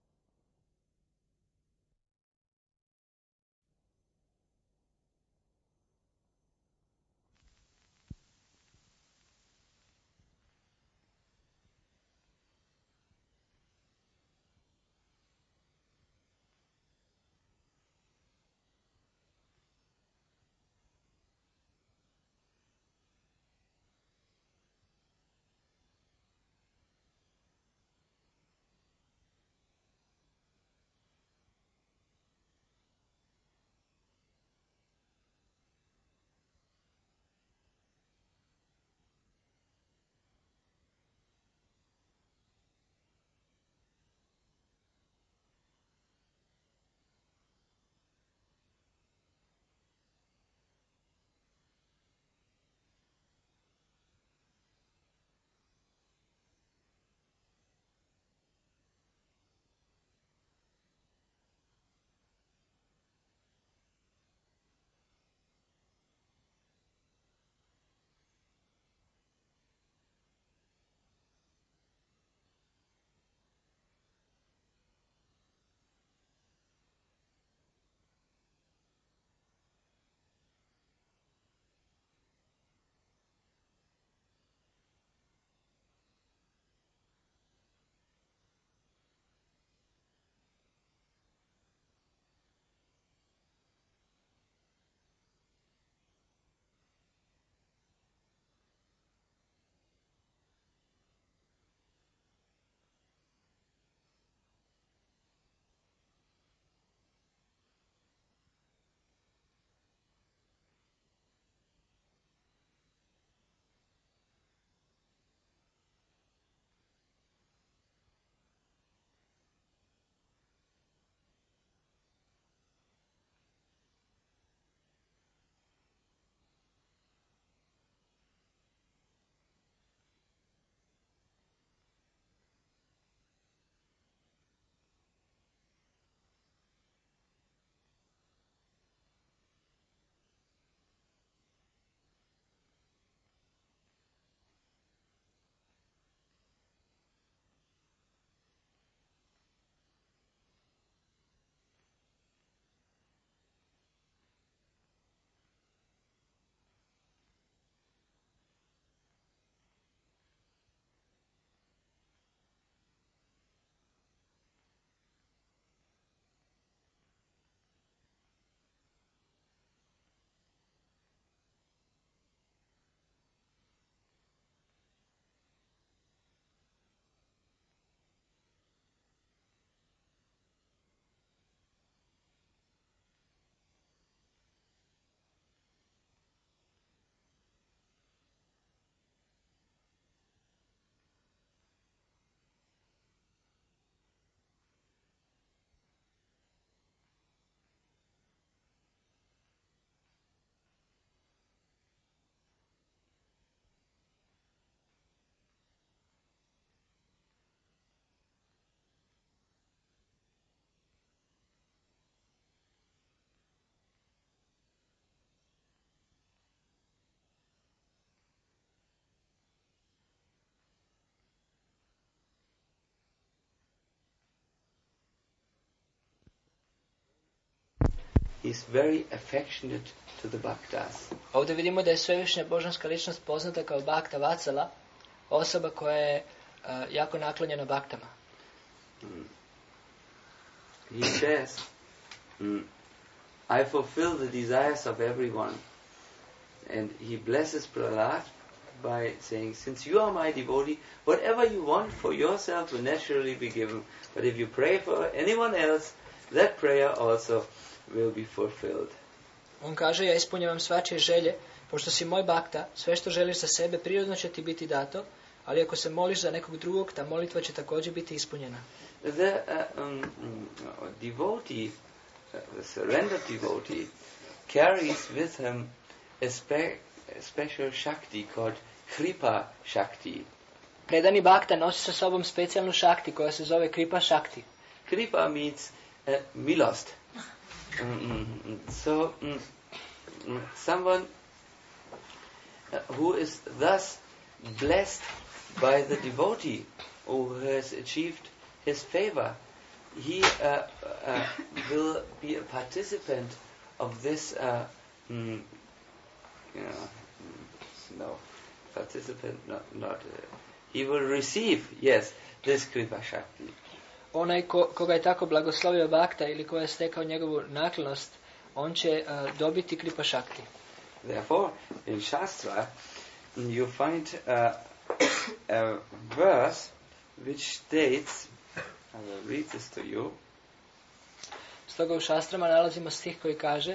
he's very affectionate to the bhaktas. Ovdje vidimo da je svevišnja božanska ličnost poznata kao Bhakta Vatsala, osoba koja je uh, jako naklonjena baktama. Mm. He says, mm, I fulfill the desires of everyone. And he blesses Prahlad by saying, since you are my devotee, whatever you want for yourself will naturally be given. But if you pray for anyone else, that prayer also will be fulfilled. On kaže, ja ispunjavam svačije želje, pošto si moj bakta, sve što želiš za sebe prirodno će ti biti dato, ali ako se moliš za nekog drugog, ta molitva će također biti ispunjena. The uh, um, devotee, uh, the surrendered devotee, carries with him a, spe- a special Shakti called Kripa Shakti. Predani bakta nosi sa sobom specijalnu šakti koja se zove Kripa Shakti. Kripa means uh, milost. Mm-hmm. So, mm, mm, someone uh, who is thus blessed by the devotee who has achieved his favor, he uh, uh, will be a participant of this, uh, mm, you know, mm, no, participant, not, not uh, he will receive, yes, this Kripa Shakti. Onaj ko, koga je tako blagoslovio bakta ili ko je stekao njegovu naklonost, on će uh, dobiti Kripa Shakti. Therefore, in Shastra, you find uh, a verse which states, I will read this to you. Stoga u šastrama nalazimo stih koji kaže,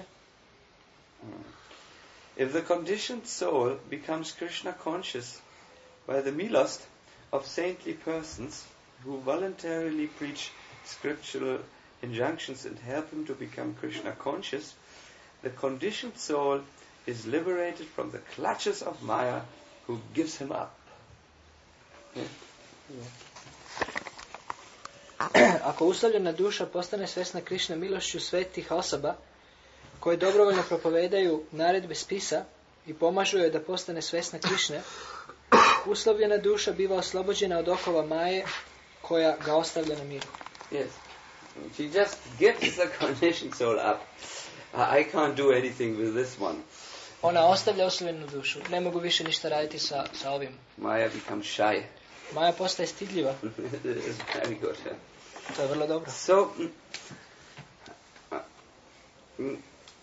if the conditioned soul becomes Krishna conscious by the milost of saintly persons who voluntarily preach scriptural injunctions and help him to become Krishna conscious, the conditioned soul is liberated from the clutches of Maya, who gives him up. Yeah. Yeah. Ako uslovljena duša postane svesna Krišne milošću svetih osoba, koje dobrovoljno propovedaju naredbe spisa i pomažu joj da postane svesna Krišne, uslovljena duša biva oslobođena od okova Maje, koja ga ostavlja na miru. Yes. She just gives the conditioned soul up. I can't do anything with this one. Ona ostavlja uslovljenu dušu. Ne mogu više ništa raditi sa, sa ovim. Maya becomes shy. Maja postaje stidljiva. Very good. Yeah. To je vrlo dobro. So, mm, mm,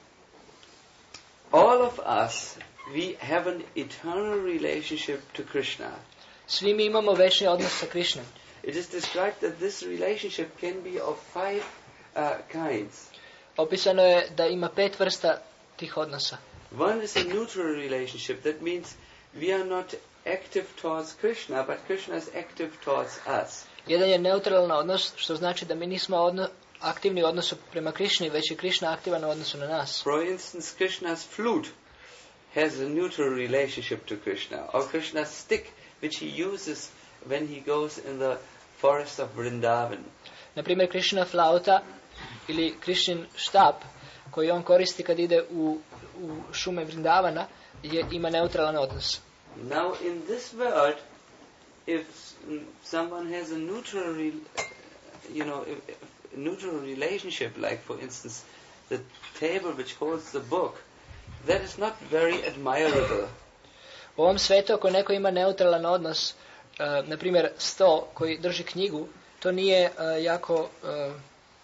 all of us, we have an eternal relationship to Krishna. Svi mi imamo večni odnos sa Krišnom. It is described that this relationship can be of five uh, kinds. Opisano je da ima pet vrsta tih odnosa. One is a neutral relationship. That means we are not active towards Krishna, but Krishna is active towards us. Jedan je neutralan odnos, što znači da mi nismo odno, aktivni u odnosu prema Krišni, već je Krišna aktivan u odnosu na nas. For instance, Krishna's flute has a neutral relationship to Krishna, or Krishna's stick, which he uses when he goes in the forest of Vrindavan. Na primjer, Krišna flauta ili Krišin štap koji on koristi kad ide u, u šume Vrindavana je, ima neutralan odnos. Now in this world, if someone has a neutral, re, you know, if, if a neutral relationship, like for instance the table which holds the book, that is not very admirable. U ovom svijetu ako neko ima neutralan odnos, uh, na primjer sto koji drži knjigu, to nije uh, jako, uh,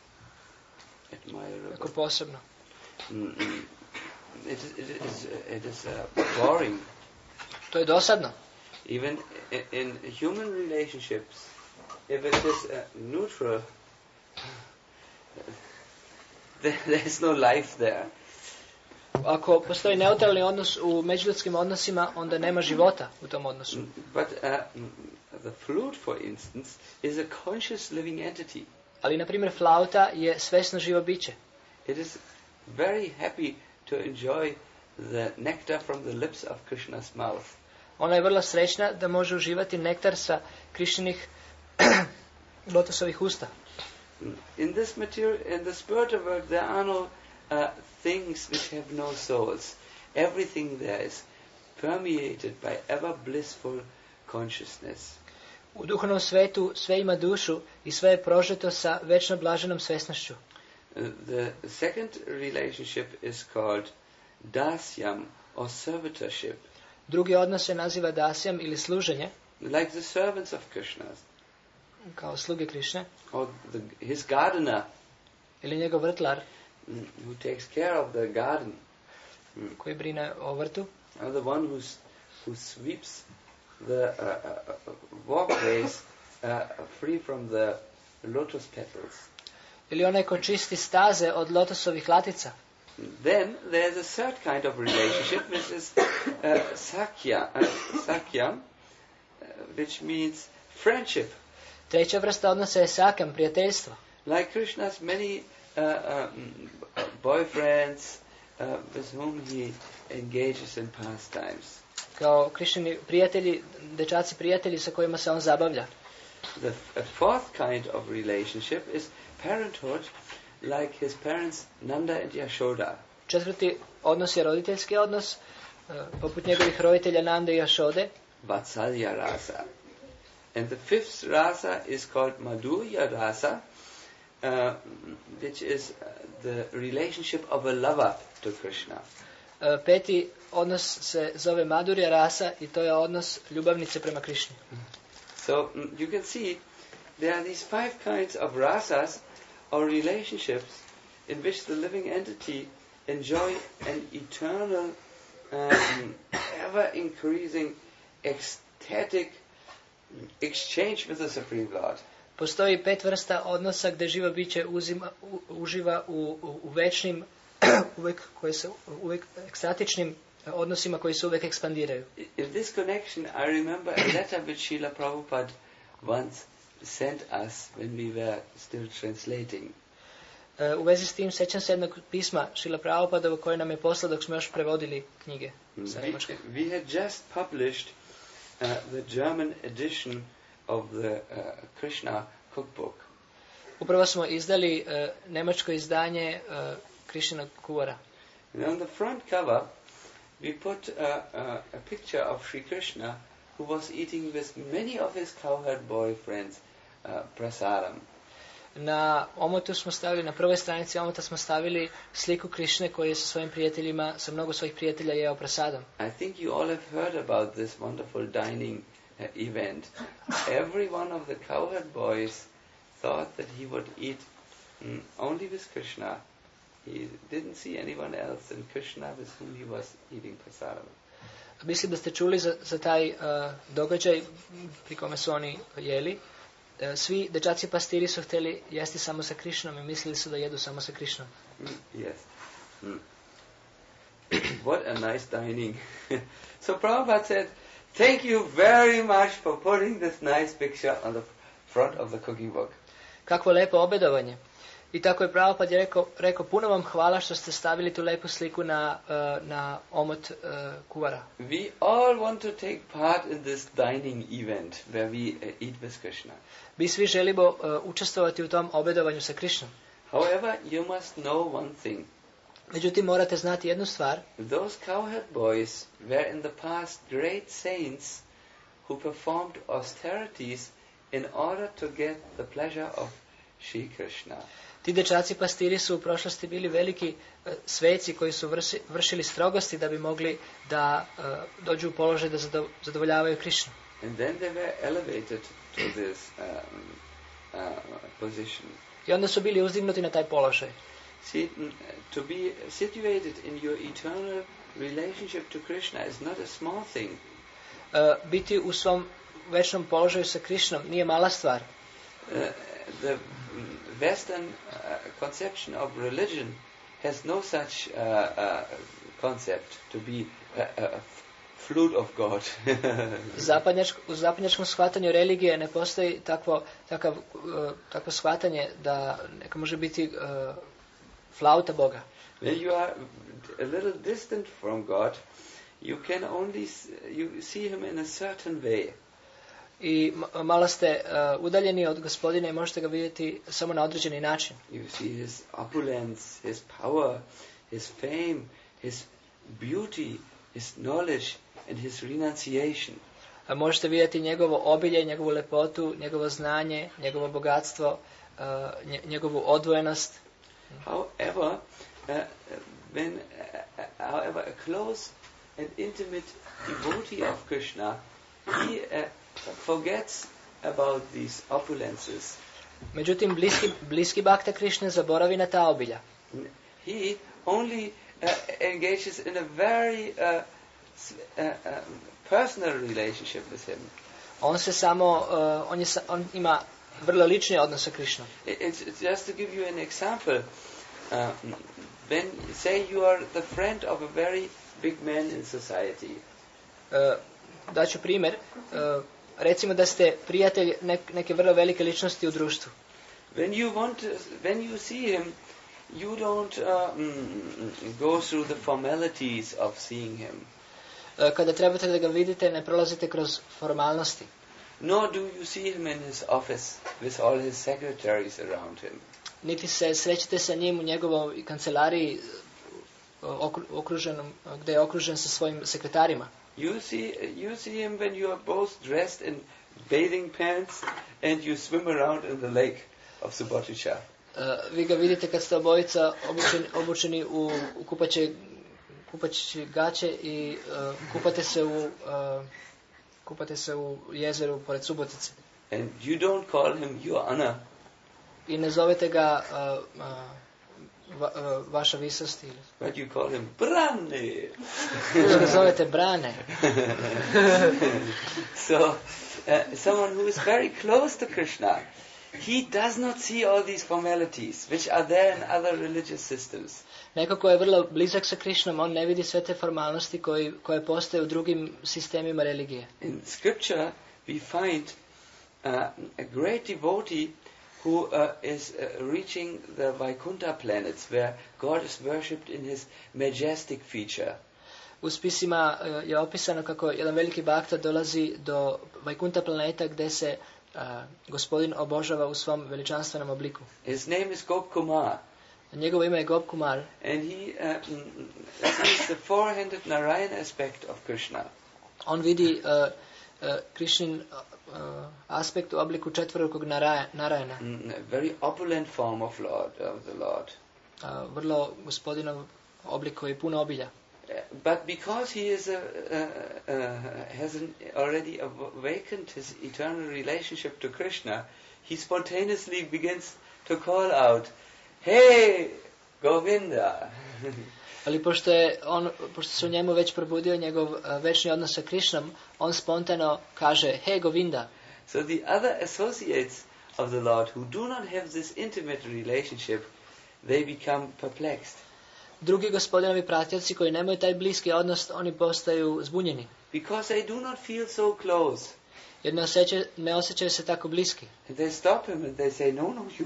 jako posebno. Mm-hmm. It, it is, it is uh, boring. To je dosadno. Even in, in human relationships, if it is uh, neutral, there, there is no life there. Ako postoji neutralni odnos u međuljudskim odnosima, onda nema života u tom odnosu. But uh, the flute, for instance, is a conscious living entity. Ali, na primjer, flauta je svesno živo biće. It is very happy to enjoy the nectar from the lips of Krishna's mouth. Ona je vrlo srećna da može uživati nektar sa Krišnih lotosovih usta. In this material, in the spiritual world, there are no uh, things which have no souls. Everything there is permeated by ever blissful consciousness. U duhovnom svetu sve ima dušu i sve je prožeto sa večno blaženom svesnošću. Uh, the second relationship is called dasyam or servitorship, Drugi odnos se naziva dasyam ili služenje, like the servants of Krishna, kao sluge Krišne, or the, his gardener ili njegov vrtlar mm, who takes care of the garden, koji brine o vrtu, or the one who's, who sweeps the uh, uh, walkways uh, free from the lotus petals. ili onaj ko čisti staze od lotosovih latica. Then there's a third kind of relationship, which is uh, sakya, uh, sakyam, uh, which means friendship. Treća vrsta odnosa je sakam, prijateljstvo. Like Krishna's many uh, um, boyfriends uh, with whom he engages in pastimes. Kao Krišini prijatelji, dečaci prijatelji sa kojima se on zabavlja. The f- a fourth kind of relationship is parenthood, like his parents Nanda and Yashoda. Četvrti odnos je roditeljski odnos, uh, poput njegovih roditelja Nande i Jašode. Vatsalya rasa. And the fifth rasa is called Madhurya rasa, uh, which is uh, the relationship of a lover to Krishna. Uh, peti odnos se zove Madhurya rasa i to je odnos ljubavnice prema Krišni. So mm, you can see there are these five kinds of rasas or relationships in which the living entity enjoy an eternal, um, ever-increasing, ecstatic exchange with the Supreme Lord. Postoji pet vrsta odnosa gdje živo biće uzima, u, uživa u, u, u večnim, uvek, koje se, uvek ekstatičnim odnosima koji se uvek ekspandiraju. In this connection, I remember a letter which Srila Prabhupada once sent us when we were still translating. Uh, u vezi s tim sećam se jednog pisma Šrila Prabhupada koje nam je poslao dok smo još prevodili knjige sa We, njemačkog. we had just published uh, the German edition of the uh, Krishna cookbook. Upravo smo izdali uh, nemačko izdanje uh, Krišinog kuvara. And on the front cover, we put uh, uh, a picture of Sri Krishna who was eating with many of his cowherd boyfriends uh, prasadam. Na omotu smo stavili, na prvoj stranici omota smo stavili sliku Krišne koji je sa svojim prijateljima, sa mnogo svojih prijatelja jeo prasadom. I think you all have heard about this wonderful dining uh, event. Every one of the cowherd boys thought that he would eat mm, only with Krishna. He didn't see anyone else than Krishna with whom he was eating prasadam. Mislim da ste čuli za, za taj uh, događaj pri kome su oni jeli. Uh, svi dečaci pastiri su htjeli jesti samo sa Krišnom i mislili su da jedu samo sa Krišnom. Mm, yes. Mm. What a nice dining. So Prabhupada said, thank you very much for putting this nice picture on the front of the cooking book. Kakvo lepo obedovanje. I tako je Prabhupada je rekao, rekao, puno vam hvala što ste stavili tu lepu sliku na, uh, na omot uh, kuvara. We all want to take part in this dining event where we uh, eat with Krishna. Mi svi želimo uh, učestvovati u tom obedovanju sa Krišnom. However, you must know one thing. Međutim, morate znati jednu stvar. Those cowherd boys were in the past great saints who performed austerities in order to get the pleasure of Shri Krishna. Ti dečaci pastiri su u prošlosti bili veliki uh, sveci koji su vrši, vršili strogosti da bi mogli da uh, dođu u položaj da zado, zadovoljavaju Krišnu. And then they were elevated to this um, uh, position. I onda su bili uzdignuti na taj položaj. See, to be situated in your eternal relationship to Krishna is not a small thing. Uh, biti u svom večnom položaju sa Krišnom nije mala stvar. Uh, the Western uh, conception of religion has no such uh, uh, concept to be a, a flute of God. Zapadnjačk, u zapadnjačkom shvatanju religije ne postoji takvo, takav, uh, takvo shvatanje da neka može biti uh, flauta Boga. When you are a little distant from God, you can only s- you see him in a certain way. I m- malo ste uh, udaljeni od Gospodina i možete ga vidjeti samo na određeni način. You see his opulence, his power, his fame, his beauty, his knowledge, and his renunciation. A možete vidjeti njegovo obilje, njegovu lepotu, njegovo znanje, njegovo bogatstvo, uh, nje- njegovu odvojenost. However, uh, when uh, however a close and intimate devotee of Krishna, he uh, forgets about these opulences. Međutim, bliski, bliski bhakta Krišne zaboravi na ta obilja. He only uh, engages in a very uh, uh, uh, personal relationship with him. On se samo, uh, on, je, on ima vrlo lični odnos sa Krišnom. It's, it's just to give you an example. Uh, when say you are the friend of a very big man in society. Uh, daću primjer. Uh, recimo da ste prijatelj nek, neke vrlo velike ličnosti u društvu. When you want to, when you see him, you don't uh, mm, go through the formalities of seeing him. Uh, kada trebate da ga vidite, ne prolazite kroz formalnosti. Nor do you see him in his office with all his secretaries around him. Niti se srećete sa njim u njegovoj kancelariji okruženom, gdje je okružen sa svojim sekretarima. You see, you see him when you are both dressed in bathing pants and you swim around in the lake of Subotica. Uh, vi ga vidite kad ste obojica obučeni, obučeni u, u kupaće, kupaće gaće i uh, kupate se u uh, kupate se u jezeru pored Subotice. And you don't call him your honor. I ne zovete ga uh, uh, va, uh, vaša visost ili. But you call him Brane. Nego ga zovete Brane. So, uh, someone who is very close to Krishna, he does not see all these formalities which are there in other religious systems. Neko ko je vrlo blizak sa Krišnom, on ne vidi sve te formalnosti koji, koje postoje u drugim sistemima religije. In scripture we find uh, a great devotee who uh, is uh, reaching the Vaikuntha planets where God is worshipped in his majestic feature. U spisima uh, je opisano kako jedan veliki bhakta dolazi do Vaikuntha planeta gdje se uh, Gospodin obožava u svom veličanstvenom obliku. His name is Gopkumar. Njegovo ime je Gopkumar. And he uh, sees the four-handed Narayan aspect of Krishna. On vidi uh, uh, Krishnin uh, aspekt u obliku četvorokog Narayana. Mm, a very opulent form of Lord of the Lord. Uh, vrlo Gospodinov oblik koji je puno obilja. Uh, but because he is a, uh, uh, has an already awakened his eternal relationship to Krishna, he spontaneously begins to call out, "Hey, Govinda!" Ali pošto je on, pošto se u njemu već probudio njegov uh, večni odnos sa Krišnom, on spontano kaže, "Hey, Govinda." So the other associates of the Lord who do not have this intimate relationship, they become perplexed. Drugi Gospodinovi pratioci koji nemaju taj bliski odnos, oni postaju zbunjeni. Because they do not feel so close. Jer ne osjećaju, ne osjećaju se tako bliski. And they stop him and they say, no, no, you,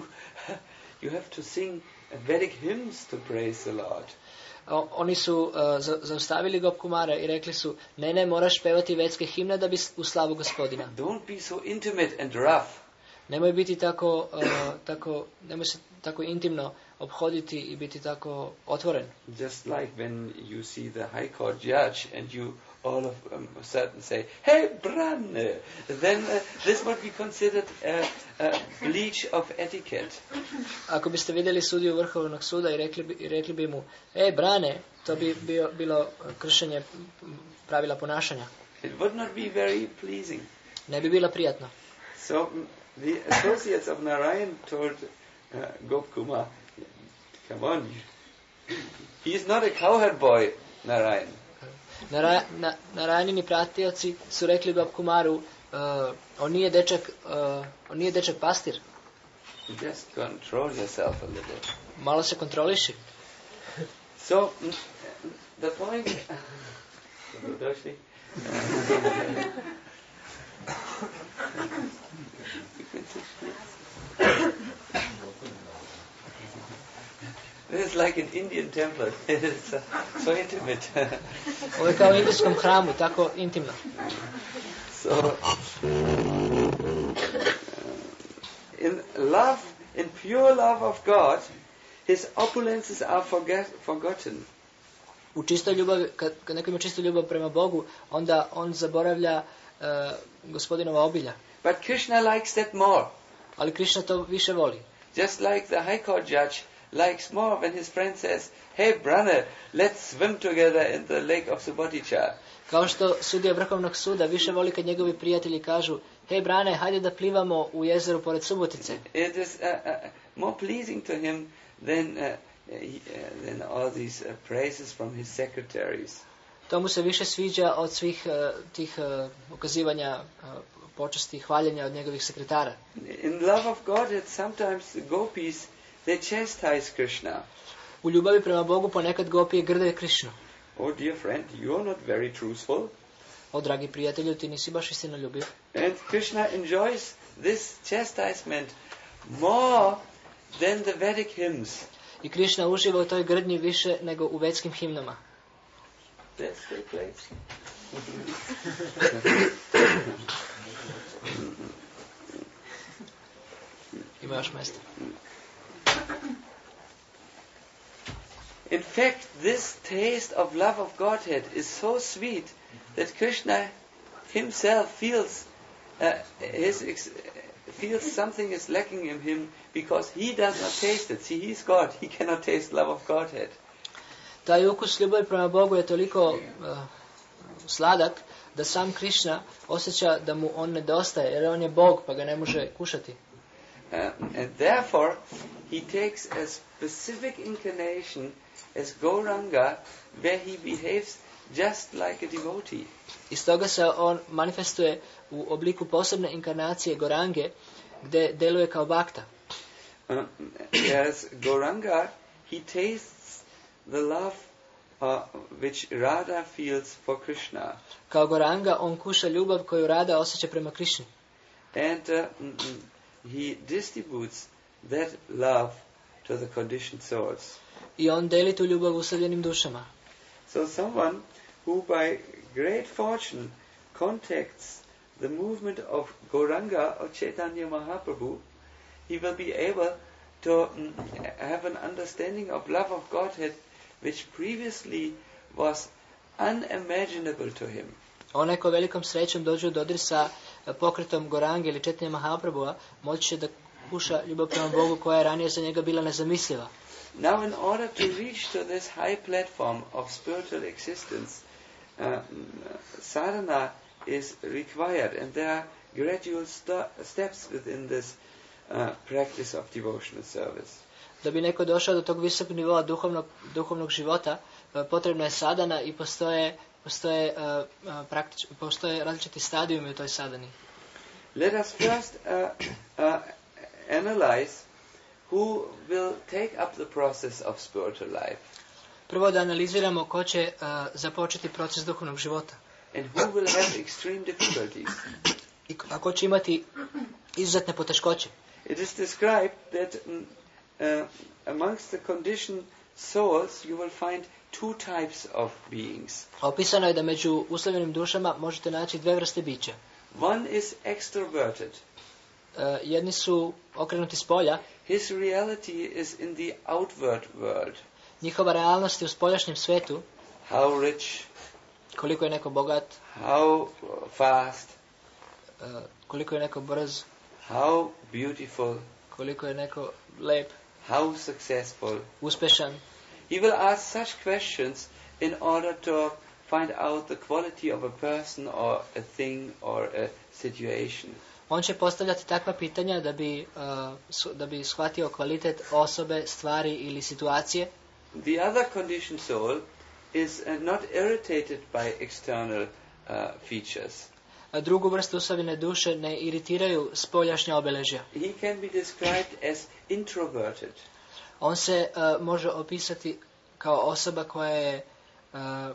you have to sing Vedic hymns to praise the Lord. O, oni su uh, za, zaustavili Gopkumara i rekli su, ne, ne, moraš pevati vedske himne da bi u slavu Gospodina. Don't be so intimate and rough. Nemoj biti tako, uh, tako, nemoj se tako intimno obhoditi i biti tako otvoren. Just like when you see the high court judge and you all of um, a sudden say, "Hey, Branne," then uh, this would be considered a, a breach of etiquette. Ako biste vidjeli sudiju Vrhovnog suda i rekli bi, i rekli bi mu, "Ej, Brane," to bi bio, bilo kršenje pravila ponašanja. It would not be very pleasing. Ne bi bilo prijatno. So the associates of Narayan told uh, Gopkumar, "Come on, he is not a cowherd boy, Narayan." Nara, na, Narayanini pratioci su rekli Gopkumaru, uh, on nije dečak, uh, on nije dečak pastir. Just control yourself a little. Malo se kontroliši. So the point. This is like an Indian temple. It's uh, so intimate. Ovo je kao u indijskom hramu, tako intimno. So, in love, in pure love of God, his opulences are forget, forgotten. U čistoj ljubavi, kad, kad neko ima čistu ljubav prema Bogu, onda on zaboravlja uh, Gospodinova obilja. But Krishna likes that more. Ali Krishna to više voli. Just like the high court judge likes more when his friend says, "Hey brother, let's swim together in the lake of Subotica." Kao što sudija Vrhovnog suda više voli kad njegovi prijatelji kažu, hej brane, hajde da plivamo u jezeru pored Subotice. It is uh, uh, more pleasing to him than, uh, he, uh, than all these uh, praises from his secretaries. To mu se više sviđa od svih uh, tih uh, ukazivanja uh, počasti i hvaljenja od njegovih sekretara. In love of Godhead, sometimes the gopis, they chastise Krishna. U ljubavi prema Bogu ponekad gopije grde Krišnu. Oh dear friend, you are not very truthful. O dragi prijatelju, ti nisi baš istinoljubiv. And Krishna enjoys this chastisement more than the Vedic hymns. I Krišna uživa u toj grdnji više nego u vedskim himnama. That's the place. Ima još mjesta. In fact, this taste of love of Godhead is so sweet that Krishna himself feels uh, his ex- feels something is lacking in him because he does not taste it. See, he's God; he cannot taste love of Godhead. Taj ukus ljubavi prema Bogu je toliko uh, sladak da sam Krišna osjeća da mu on nedostaje, jer on je Bog pa ga ne može kušati. Uh, and therefore, he takes a specific incarnation as Gauranga, where he behaves just like a devotee. I stoga se on manifestuje u obliku posebne inkarnacije Gorange, gdje deluje kao bakta. Uh, as Gauranga, he tastes the love uh, which Radha feels for Krishna. Kao Goranga on kuša ljubav koju Radha osjeća prema Krišni. And uh, mm, mm, he distributes that love to the conditioned souls. I on deli tu ljubav usamljenim dušama. So someone who by great fortune contacts the movement of Gauranga or Chaitanya Mahaprabhu, he will be able to mm, have an understanding of love of Godhead which previously was unimaginable to him. Onaj ko velikom srećom dođe u dodir sa pokretom Gorange ili Chaitanya Mahaprabhua, moći će da kuša ljubav prema Bogu koja je ranije za njega bila nezamisliva. Now, in order to reach to this high platform of spiritual existence, uh, sadhana is required, and there are gradual st- steps within this uh, practice of devotional service. Da bi neko došao do tog visokog nivoa duhovnog, duhovnog života, potrebna je sadhana i postoje, postoje, uh, uh, praktič, postoje različiti stadijumi u toj sadhani. Let us first uh, uh, analyze who will take up the process of spiritual life. Prvo da analiziramo ko će uh, započeti proces duhovnog života. And who will have extreme difficulties. I a ko će imati izuzetne poteškoće. It is described that mm, uh, amongst the conditioned souls you will find two types of beings. Opisano je da među uslovljenim dušama možete naći dve vrste bića. One is extroverted. Uh, jedni su okrenuti s polja. His reality is in the outward world. Njihova realnost je u spoljašnjem svetu. How rich, koliko je neko bogat, how fast, uh, koliko je neko brz, how beautiful, koliko je neko lep, how successful. uspešan. He will ask such questions in order to find out the quality of a person or a thing or a situation. On će postavljati takva pitanja da bi, uh, da bi shvatio kvalitet osobe, stvari ili situacije. The other conditioned soul is uh, not irritated by external uh, features. A drugu vrstu usavljene duše ne iritiraju spoljašnja obeležja. He can be described as introverted. On se uh, može opisati kao osoba koja je uh,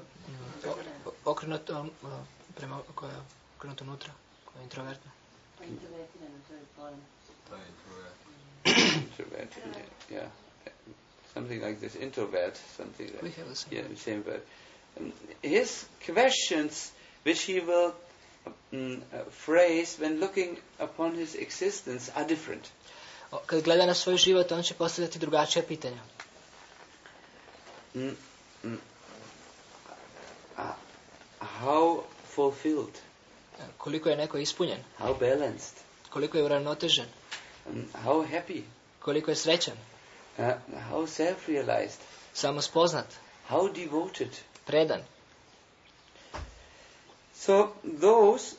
okrenuta uh, prema koja je okrenuta unutra, koja je introvertna. Introvertirano, to je pojam. To je introvert. Introvert, yeah. Something like this, introvert, something like We have the same yeah, word. same word. Um, his questions, which he will um, uh, phrase when looking upon his existence, are different. O, kad gleda na svoj život, on će postavljati drugačija pitanja. Mm, mm, uh, how fulfilled? Koliko je neko ispunjen, How balanced? koliko je uravnotežen, Um, how happy? koliko je srećan, Uh, how self-realized, samospoznat, how devoted. predan. So those,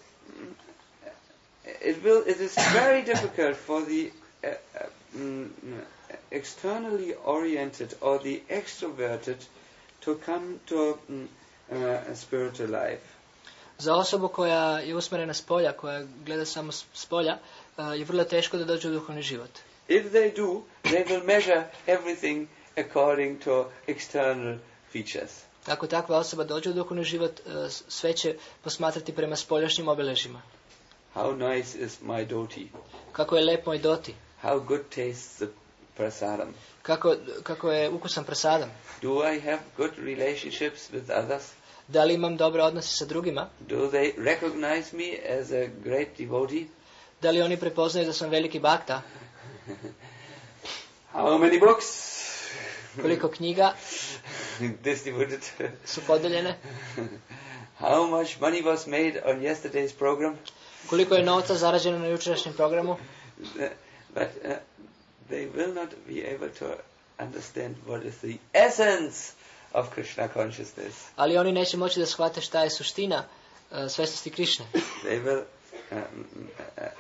it will. It is very difficult for the uh, uh, mm, externally oriented or the extroverted to come to mm, uh, a spiritual life. Za osobu koja je usmjerena s polja, koja gleda samo s polja, uh, je vrlo teško da dođe u duhovni život. If they do, they will measure everything according to external features. Ako takva osoba dođe u duhovni život, uh, sve će posmatrati prema spoljašnjim obilježjima. How nice is my dhoti? Kako je lep moj doti? How good tastes the prasadam? Kako, kako je ukusan prasadam? Do I have good relationships with others? Da li imam dobre odnose sa drugima? Do they recognize me as a great devotee? Da li oni prepoznaju da sam veliki bhakta? How many books Koliko knjiga distributed? su podeljene? How much money was made on yesterday's program? Koliko je novca zarađeno na jučerašnjem programu? But uh, they will not be able to understand what is the essence of Krishna consciousness. Ali oni neće moći da shvate šta je suština uh, svesnosti Krišne. They will. Um, uh, uh,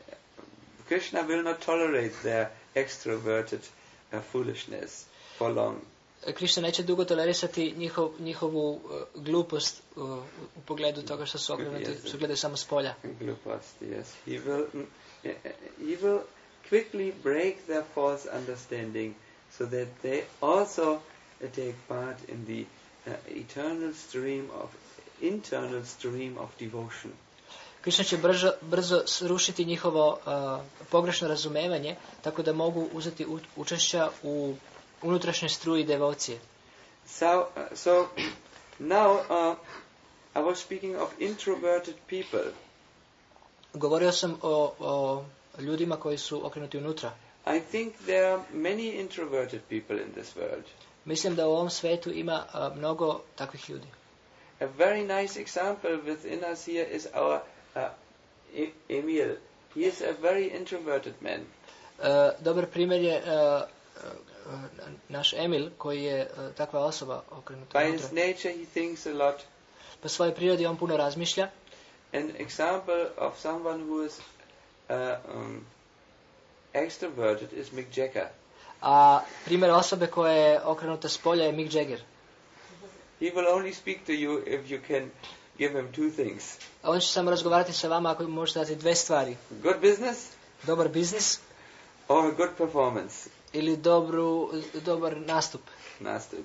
Krishna will not tolerate their extroverted uh, foolishness for long. Krišna neće dugo tolerisati njihov, njihovu uh, glupost uh, u pogledu toga što su okrenuti, Yes. što gledaju samo s polja. Glupost, yes. He will. mm, uh, He will quickly break their false understanding, so that they also uh, take part in the uh, eternal stream of internal stream of devotion. Krišna će brzo, brzo srušiti njihovo uh, pogrešno razumevanje, tako da mogu uzeti u, učešća u unutrašnjoj struji devocije. So, uh, so now uh, I was speaking of introverted people. Govorio sam o, o ljudima koji su okrenuti unutra. I think there are many introverted people in this world. Mislim da u ovom svetu ima uh, mnogo takvih ljudi. A very nice example within us here is our uh, E- Emil. He is a very introverted man. Uh, dobar primjer je uh, uh, naš Emil, koji je uh, takva osoba okrenuta By unutra. his nature he thinks a lot. Po svojoj prirodi on puno razmišlja. An example of someone who is uh, um, extroverted is Mick Jagger. A primjer osobe koja je okrenuta s polja je Mick Jagger. He will only speak to you if you can give him two things. A on će samo razgovarati sa vama ako možete dati dve stvari. Good business Dobar biznis or a good performance. ili dobru, dobar nastup. Nastup.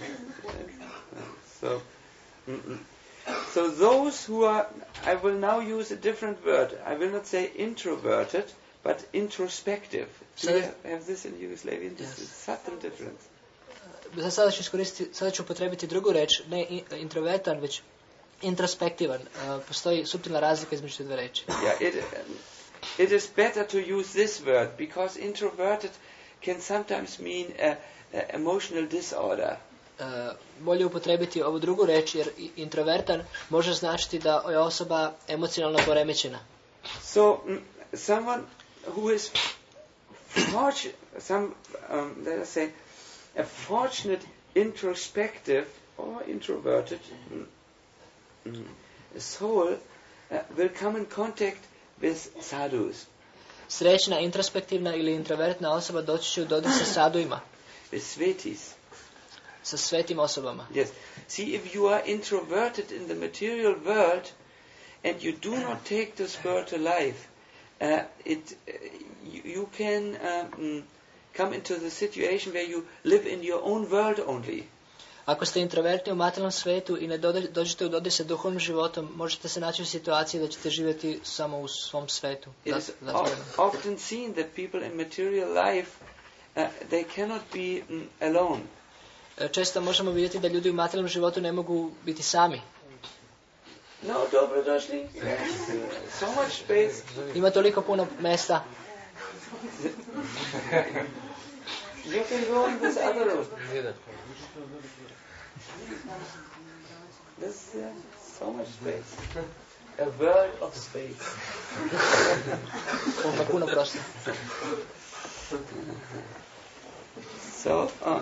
So, mm-mm. so those who are, I will now use a different word. I will not say introverted, but introspective. Do you So- have this in Yugoslavian? This Yes. is subtle difference. Za sada ću iskoristiti, sada ću upotrebiti drugu reč, ne i- introvertan, već introspektivan. Uh, postoji suptilna razlika između te dve reči. Yeah, it, um, it is better to use this word because introverted can sometimes mean a, a emotional disorder. Uh, bolje upotrebiti ovu drugu reč, jer i- introvertan može značiti da je osoba emocionalno poremećena. So, mm, someone who is fortunate, some, um, let us say, a fortunate introspective or introverted mm, mm, soul uh, will come in contact with sadhus, Srećna, introspektivna ili introvertna osoba doći će u dodir sa saduima, with svetis. sa svetim osobama. Yes. See, if you are introverted in the material world and you do not take the spiritual life, uh, it uh, you, you can um, come into the situation where you live in your own world only. Ako ste introvertni u materijalnom svetu i ne dode- dođete u dodir sa duhovnim životom, možete se naći u situaciji da ćete živjeti samo u svom svetu. It zat- is zatvoreno. o- often seen that people in material life uh, they cannot be mm, alone. E, Često možemo vidjeti da ljudi u materijalnom životu ne mogu biti sami. No, dobrodošli. So much space. Ima toliko puno mesta. You can go in this other room. There's uh, so much space. A world of space. Ima puno prostora. So, uh,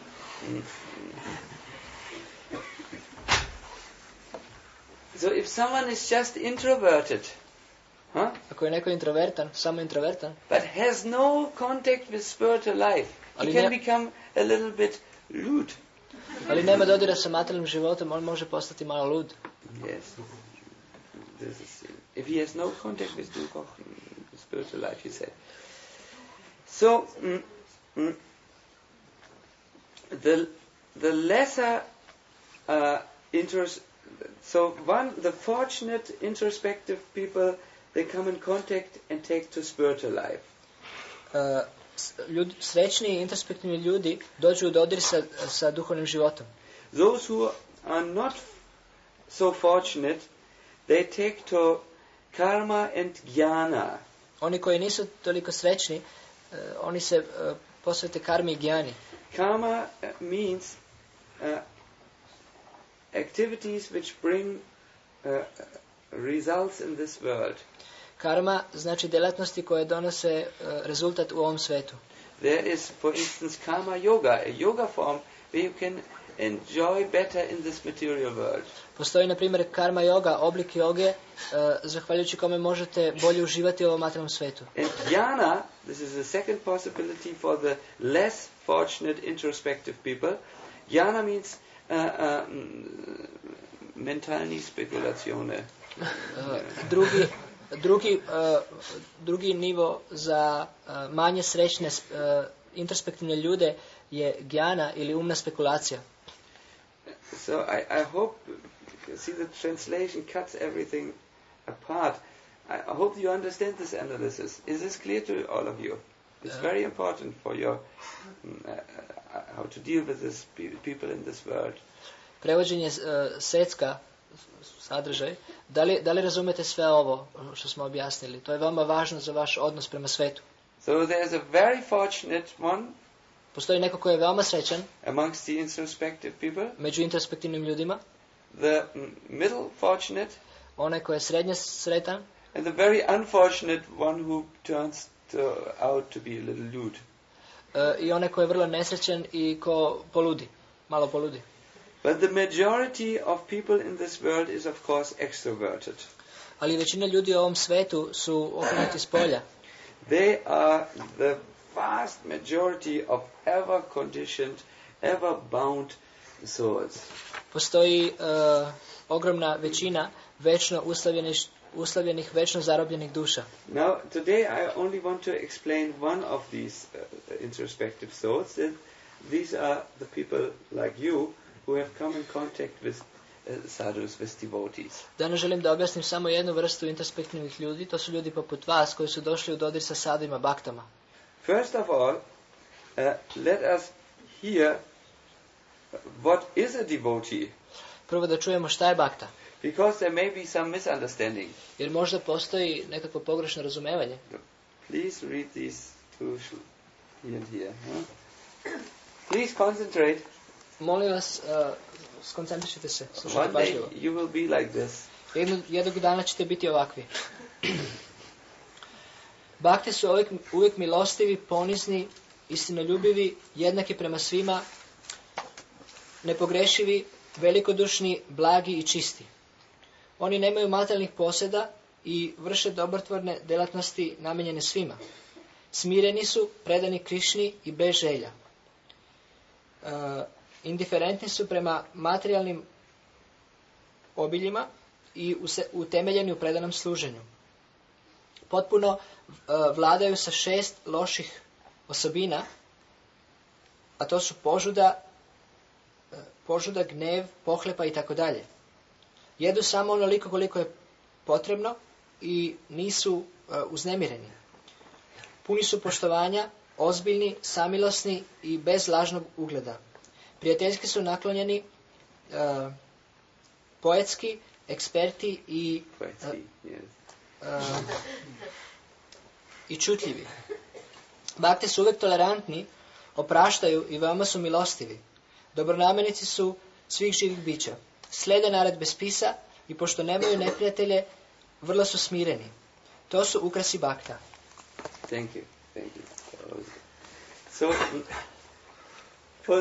so if someone is just introverted, huh? Ako je neko introvertan, samo introvertan, but has no contact with spiritual life, he Ali can ne- become a little bit lewd. ali nema dodira sa materijalnim životom, on može postati malo lud. Yes. This is, if he has no contact with the spiritual life, he said. So, mm, mm, the the lesser uh, intros. So one, the fortunate introspective people, they come in contact and take to spiritual life. Uh, s- ljud, srećni i introspektivni ljudi dođu u dodir sa, sa duhovnim životom. Those who are not so fortunate, they take to karma and jnana. Oni koji nisu toliko srećni, uh, oni se uh, posvete karmi i gjani. Karma uh, means uh, activities which bring uh, results in this world. Karma znači djelatnosti koje donose uh, rezultat u ovom svetu. There is, for instance, karma yoga, a yoga form where you can enjoy better in this material world. Postoji, na primjer, karma yoga, oblik joge, uh, zahvaljujući kome možete bolje uživati u ovom materijalnom svetu. And jnana, this is the second possibility for the less fortunate introspective people. Jnana means uh, um, mentalni spekulazione. Uh, drugi, drugi, uh, drugi nivo za uh, manje srećne uh, introspektivne ljude je gjana ili umna spekulacija. So I, I hope, see the translation cuts everything apart. I, I hope you understand this analysis. Is this clear to all of you? It's Yeah. very important for your, mm, uh, uh, how to deal with this pe- people in this world. Prevođenje uh, secka, sadržaj, da li, da li razumete sve ovo što smo objasnili? To je veoma važno za vaš odnos prema svetu. So there's a very fortunate one Postoji neko ko je veoma srećan amongst the introspective people, među introspektivnim ljudima, the mm, middle fortunate, onaj ko je srednje sretan and the very unfortunate one who turns to, out to be a little lewd. uh, i onaj ko je vrlo nesrećan i ko poludi, malo poludi. But the majority of people in this world is of course extroverted. Ali većina ljudi u ovom svetu su okrenuti s polja. They are the vast majority of ever conditioned, ever bound souls. Postoji uh, ogromna većina večno uslavljenih, uslavljenih, večno zarobljenih duša. Now, today I only want to explain one of these uh, introspective souls. That these are the people like you who have come in contact with uh, sadhus, with devotees. Danas želim da objasnim samo jednu vrstu introspektivnih ljudi. To su ljudi poput vas koji su došli u dodir sa sadovima, baktama. First of all, uh, let us hear what is a devotee, Prvo da čujemo šta je bakta. because there may be some misunderstanding. Jer možda postoji nekako pogrešno razumevanje. Please read these two sh- here and here. Huh? Please concentrate. Molim vas, uh, skoncentrišite se, slušajte One day pažljivo. you will be like this. Jednog, jednog dana ćete biti ovakvi. Bakte su uvijek, uvijek milostivi, ponizni, istinoljubivi, jednaki prema svima, nepogrešivi, velikodušni, blagi i čisti. Oni nemaju materijalnih posjeda i vrše dobrotvorne djelatnosti namijenjene svima. Smireni su, predani Krišni i bez želja. Uh, indiferentni su prema materijalnim obiljima i use- utemeljeni u predanom služenju. Potpuno uh, vladaju sa šest loših osobina, a to su požuda, uh, požuda, gnev, pohlepa i tako dalje. Jedu samo onoliko koliko je potrebno i nisu uh, uznemireni. Puni su poštovanja, ozbiljni, samilosni i bez lažnog ugleda. Prijateljski su naklonjeni, uh, poetski, eksperti i Quite see, yes. uh, i čutljivi. Bakte su uvijek tolerantni, opraštaju i veoma su milostivi. Dobronamjernici su svih živih bića. Slede naredbe spisa i pošto nemaju neprijatelje, vrlo su smireni. To su ukrasi bakta. Thank you. Thank you. So, for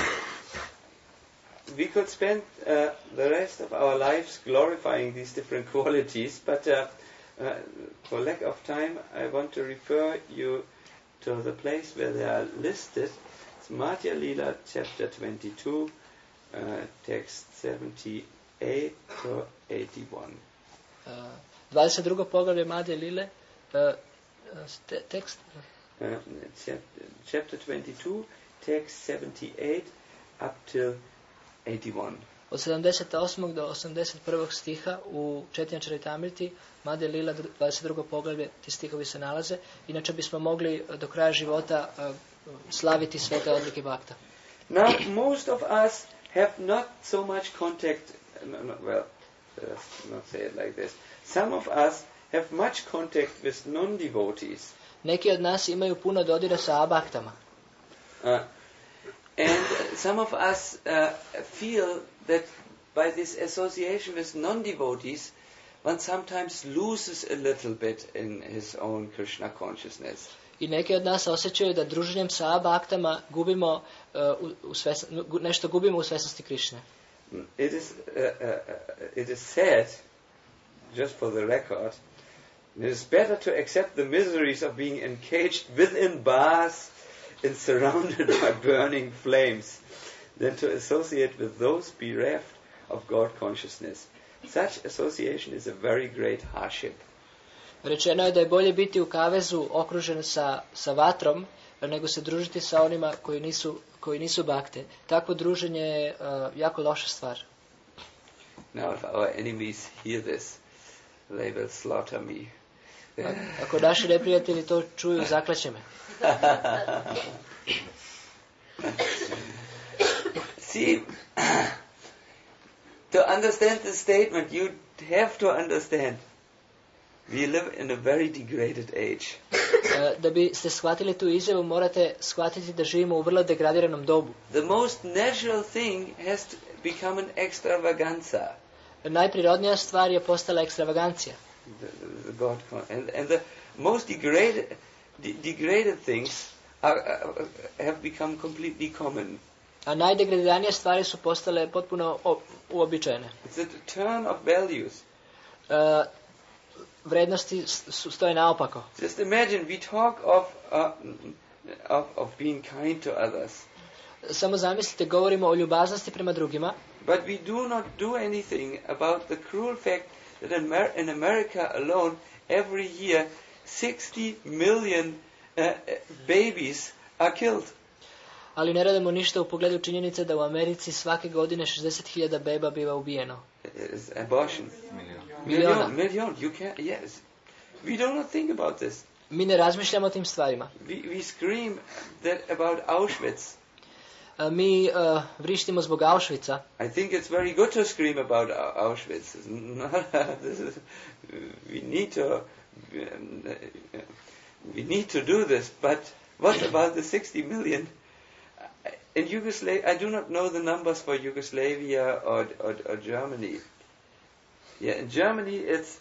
we could spend uh, the rest of our lives glorifying these different qualities, but uh, uh, for lack of time, I want to refer you to the place where they are listed. It's Madhya Lila, chapter twenty-two, uh, text seventy-eight to eighty-one. Uh, dvadeset drugo poglavlje Madhje Lile, uh, te, tekst? Uh, chapter, chapter twenty-two, text seventy-eight up till eighty-one. Od sedamdeset osmog do osamdeset prvog stiha u Chaitanya Charitamriti, Madhya Lila, dvadeset drugo poglavlje, ti stihovi se nalaze. Inače bismo mogli do kraja života uh, slaviti sve te odlike bhakta. Now, most of us have not so much contact, no, no, well, let's not say it like this. Some of us have much contact with non-devotees. Neki od nas imaju puno dodira sa abhaktama. Uh, and some of us uh, feel that by this association with non-devotees, one sometimes loses a little bit in his own Krishna consciousness. I neki od nas osjećaju da druženjem sa abhaktama gubimo uh, u, u sves, nešto gubimo u svesnosti Krišne. It is uh, uh, it is said, just for the record, it is better to accept the miseries of being encaged within bars and surrounded by burning flames than to associate with those bereft of God consciousness. Such association is a very great hardship. Rečeno je da je bolje biti u kavezu okružen sa, sa vatrom, nego se družiti sa onima koji nisu, koji nisu bhakte. Takvo druženje je uh, jako loša stvar. Now if our enemies hear this, they will slaughter me. Ako naši neprijatelji to čuju, zaklaće me. See, to understand this statement, you have to understand we live in a very degraded age. Da biste shvatili tu izjavu, morate shvatiti da živimo u vrlo degradiranom dobu. The most natural thing has to become an extravaganza. Najprirodnija stvar je postala ekstravagancija. The, the God and, and the most degraded, de, degraded things are, uh, have become completely common. A najdegradiranije stvari su postale potpuno uobičajene. It's a turn of values. Uh, vrednosti stoje naopako. Just imagine we talk of, uh, of of being kind to others. Samo zamislite, govorimo o ljubaznosti prema drugima. But we do not do anything about the cruel fact that in, Amer- in America alone, every year, sixty million uh, babies are killed. Ali ne radimo ništa u pogledu činjenice da u Americi svake godine šezdeset hiljada beba biva ubijeno. Is abortion. Miliona. Million. Million. You can, yes. We do not think about this. Mi ne razmišljamo o tim stvarima. We, we scream that about Auschwitz. Uh, mi uh, vrištimo zbog Auschwitza. I think it's very good to scream about Auschwitz. This is, we need to um, we need to do this. But what about the sixty million? In Yugoslavia, I do not know the numbers for Yugoslavia or, or, or Germany. Yeah, in Germany it's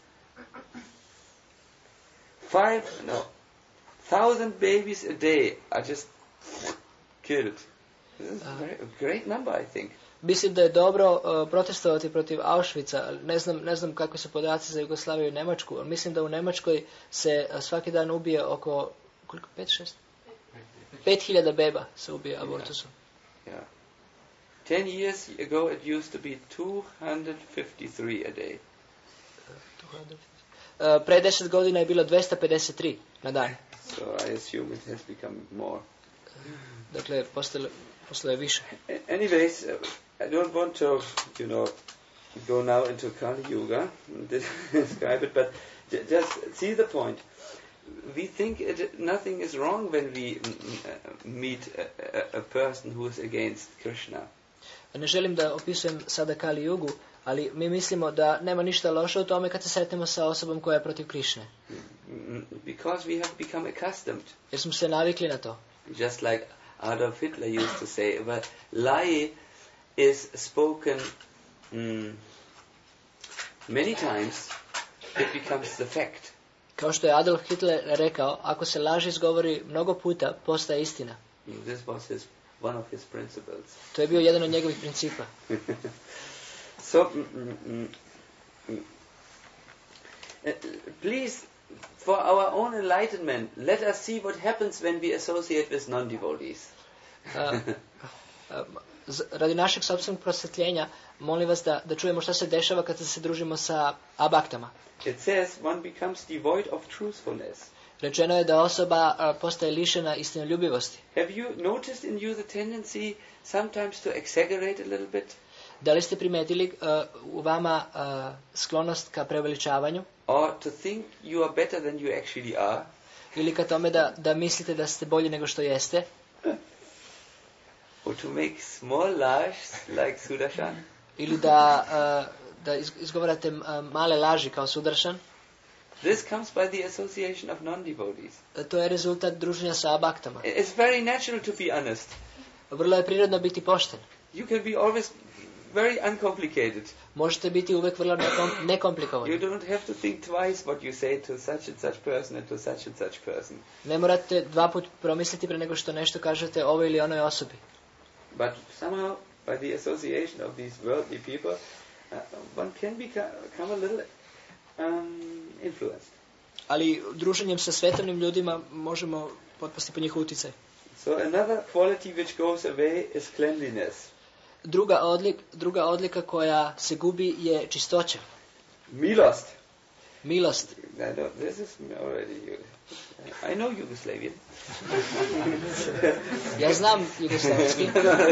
five, no, thousand babies a day are just killed. This is a, very, a great number, I think. Mislim da je dobro uh, protestovati protiv Auschwitza. Ne znam, ne znam kakvi su podaci za Jugoslaviju i Njemačku, ali mislim da u Njemačkoj se uh, svaki dan ubije oko, koliko, pet, šest? Pet hiljada beba se ubije abortusom. Yeah. Ten years ago it used to be two hundred fifty-three a day. Uh, pre deset godina je bilo dvesta pedeset tri na dan. So I assume it has become more. Dakle, postale, postale više. Anyways, uh, I don't want to, you know, go now into Kali Yuga and describe it, but j- just see the point. We think it, nothing is wrong when we m- m- meet a, a, a person who is against Krishna. Ne želim da opisujem sada Kali Jugu, ali mi mislimo da nema ništa loše u tome kad se sretnemo sa osobom koja je protiv Krišne. Because we have become accustomed. Jer smo se navikli na to. Just like Adolf Hitler used to say, but lie is spoken mm, many times, it becomes the fact. Kao što je Adolf Hitler rekao, ako se laž izgovori mnogo puta, postaje istina. This was his one of his principles. To je bio jedan od njegovih principa. So, mm, mm, mm, uh, please, for our own enlightenment, let us see what happens when we associate with non-devotees. Uh, uh, z- radi našeg sopstvenog prosvjetljenja, molim vas da, da čujemo šta se dešava kad se družimo sa abaktama. It says one becomes devoid of truthfulness. Rečeno je da osoba uh, postaje lišena istinoljubivosti. Have you noticed in you the tendency sometimes to exaggerate a little bit? Da li ste primetili uh, u vama uh, sklonost ka preuveličavanju? Or to think you are better than you actually are? Ili ka tome da, da mislite da ste bolji nego što jeste? Or to make small lies like Sudarshan? Ili da, uh, da iz- izgovarate uh, male laži kao Sudaršan? This comes by the association of non-devotees. Uh, to je rezultat druženja sa abaktama. It's very natural to be honest. Vrlo je prirodno biti pošten. You can be always very uncomplicated. Možete biti uvek vrlo nekom, You nekomplikovani. don't have to think twice what you say to such and such person and to such and such person. Ne morate dva put promisliti pre nego što nešto kažete ovoj ili onoj osobi. But somehow, by the association of these worldly people, uh, one can become, become a little um, influenced. Ali druženjem sa svetovnim ljudima možemo potpasti po njihov uticaj. So another quality which goes away is cleanliness. Druga, odlik, druga odlika koja se gubi je čistoća, Milost. milost. I know, this is already, I know Yugoslavian. Ja znam jugoslavski.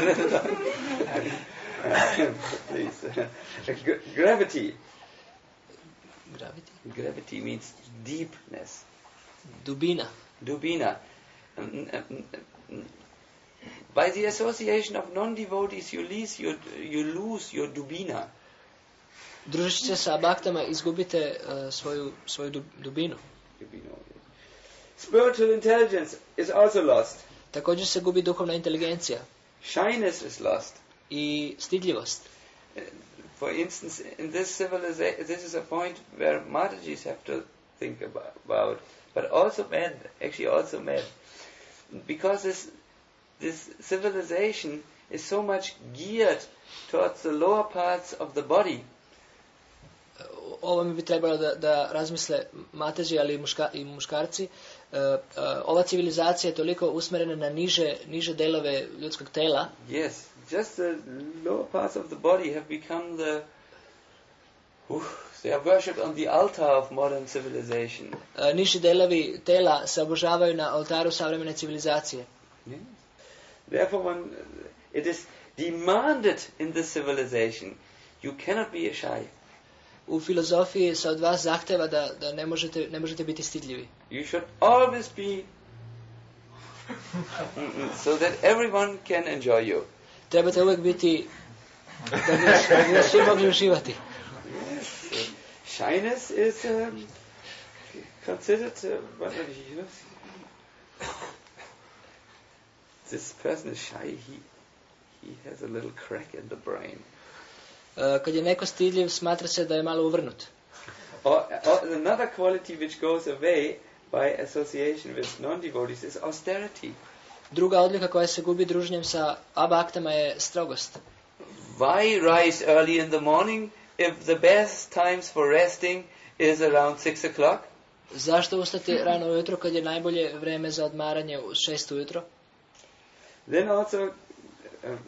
Please. Gra- Gravity. Gravity. Gravity means deepness. Dubina. Dubina. Um, um, um, By the association of non-devotees, you lose your, you lose your dubina. Družeći se sa abaktama izgubite uh, svoju, svoju du- dubinu. Dubina. Spiritual intelligence is also lost. Također se gubi duhovna inteligencija Shyness is lost. i stidljivost. Uh, For instance, in this civilization, this is a point where Matajis have to think about, about, but also men, actually also men, because this this civilization is so much geared towards the lower parts of the body. Ovo mi bi trebalo da, da razmisle mateži, ali i, muška, i muškarci. Uh, uh, ova civilizacija je toliko usmerena na niže, niže delove ljudskog tela. Yes, just the lower parts of the body have become the. Uh, they are worshipped on the altar of modern civilization. Uh, niži delovi tela se obožavaju na oltaru savremene civilizacije. Yes. Therefore, one, it is demanded in this civilization. You cannot be shy. U filozofiji se od vas zahteva da, da ne, možete, ne možete biti stidljivi. You should always be so that everyone can enjoy you. Trebate uvek biti da bi, da bi vas svi mogli uživati. Yes. Shyness is um, considered. Uh, what are you? This person is shy. He he has a little crack in the brain. Uh, kad je neko stidljiv, smatra se da je malo uvrnut. Or, or another quality which goes away by association with non-devotees is austerity. Druga odlika koja se gubi druženjem sa abaktama je strogost. Why rise early in the morning if the best times for resting is around six o'clock? Zašto ustati rano ujutro kad je najbolje vreme za odmaranje u šest ujutro? Then also, um,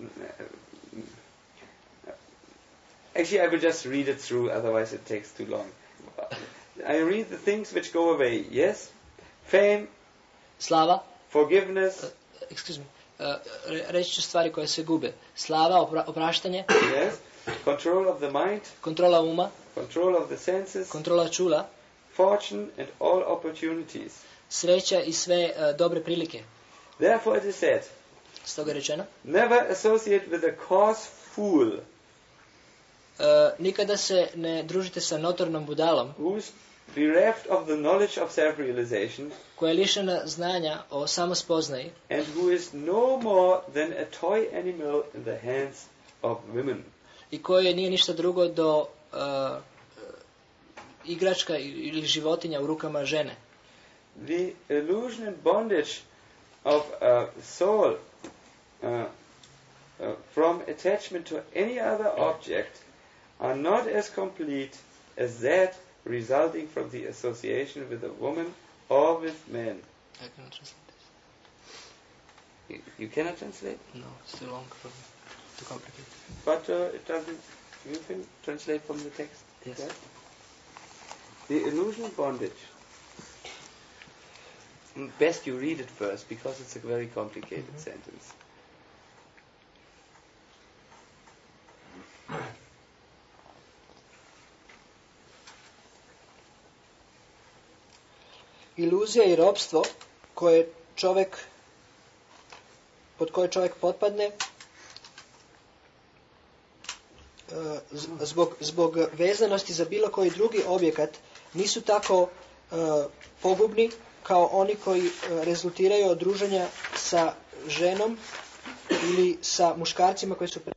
actually, I will just read it through, otherwise it takes too long. I read the things which go away. Yes, fame, Slava, forgiveness. excuse me, uh, re- reći ću stvari koje se gube. Slava, opra- opraštanje, Yes, control of the mind, kontrola uma, control of the senses, kontrola čula, fortune, and all opportunities. sreća i sve uh, dobre prilike. Therefore, it is said, Stoga je rečeno, never associate with a coarse fool uh, nikada se ne družite sa notornom budalom who's bereft of the knowledge of self-realization koja je lišena znanja o samospoznaji and who is no more than a toy animal in the hands of women. i koje nije ništa drugo do uh, igračka ili životinja u rukama žene. The illusion and bondage of a soul uh, from attachment to any other object are not as complete as that resulting from the association with a woman or with men. I cannot translate this. You, you cannot translate? No, it's too long for me. Too complicated. But uh, it doesn't. You can translate from the text. Yes. Right? The illusion bondage. Best you read it first because it's a very complicated mm-hmm. sentence. Iluzija i ropstvo koje čovjek, pod koje čovjek potpadne zbog, zbog vezanosti za bilo koji drugi objekat nisu tako uh, pogubni kao oni koji uh, rezultiraju od druženja sa ženom ili sa muškarcima koji su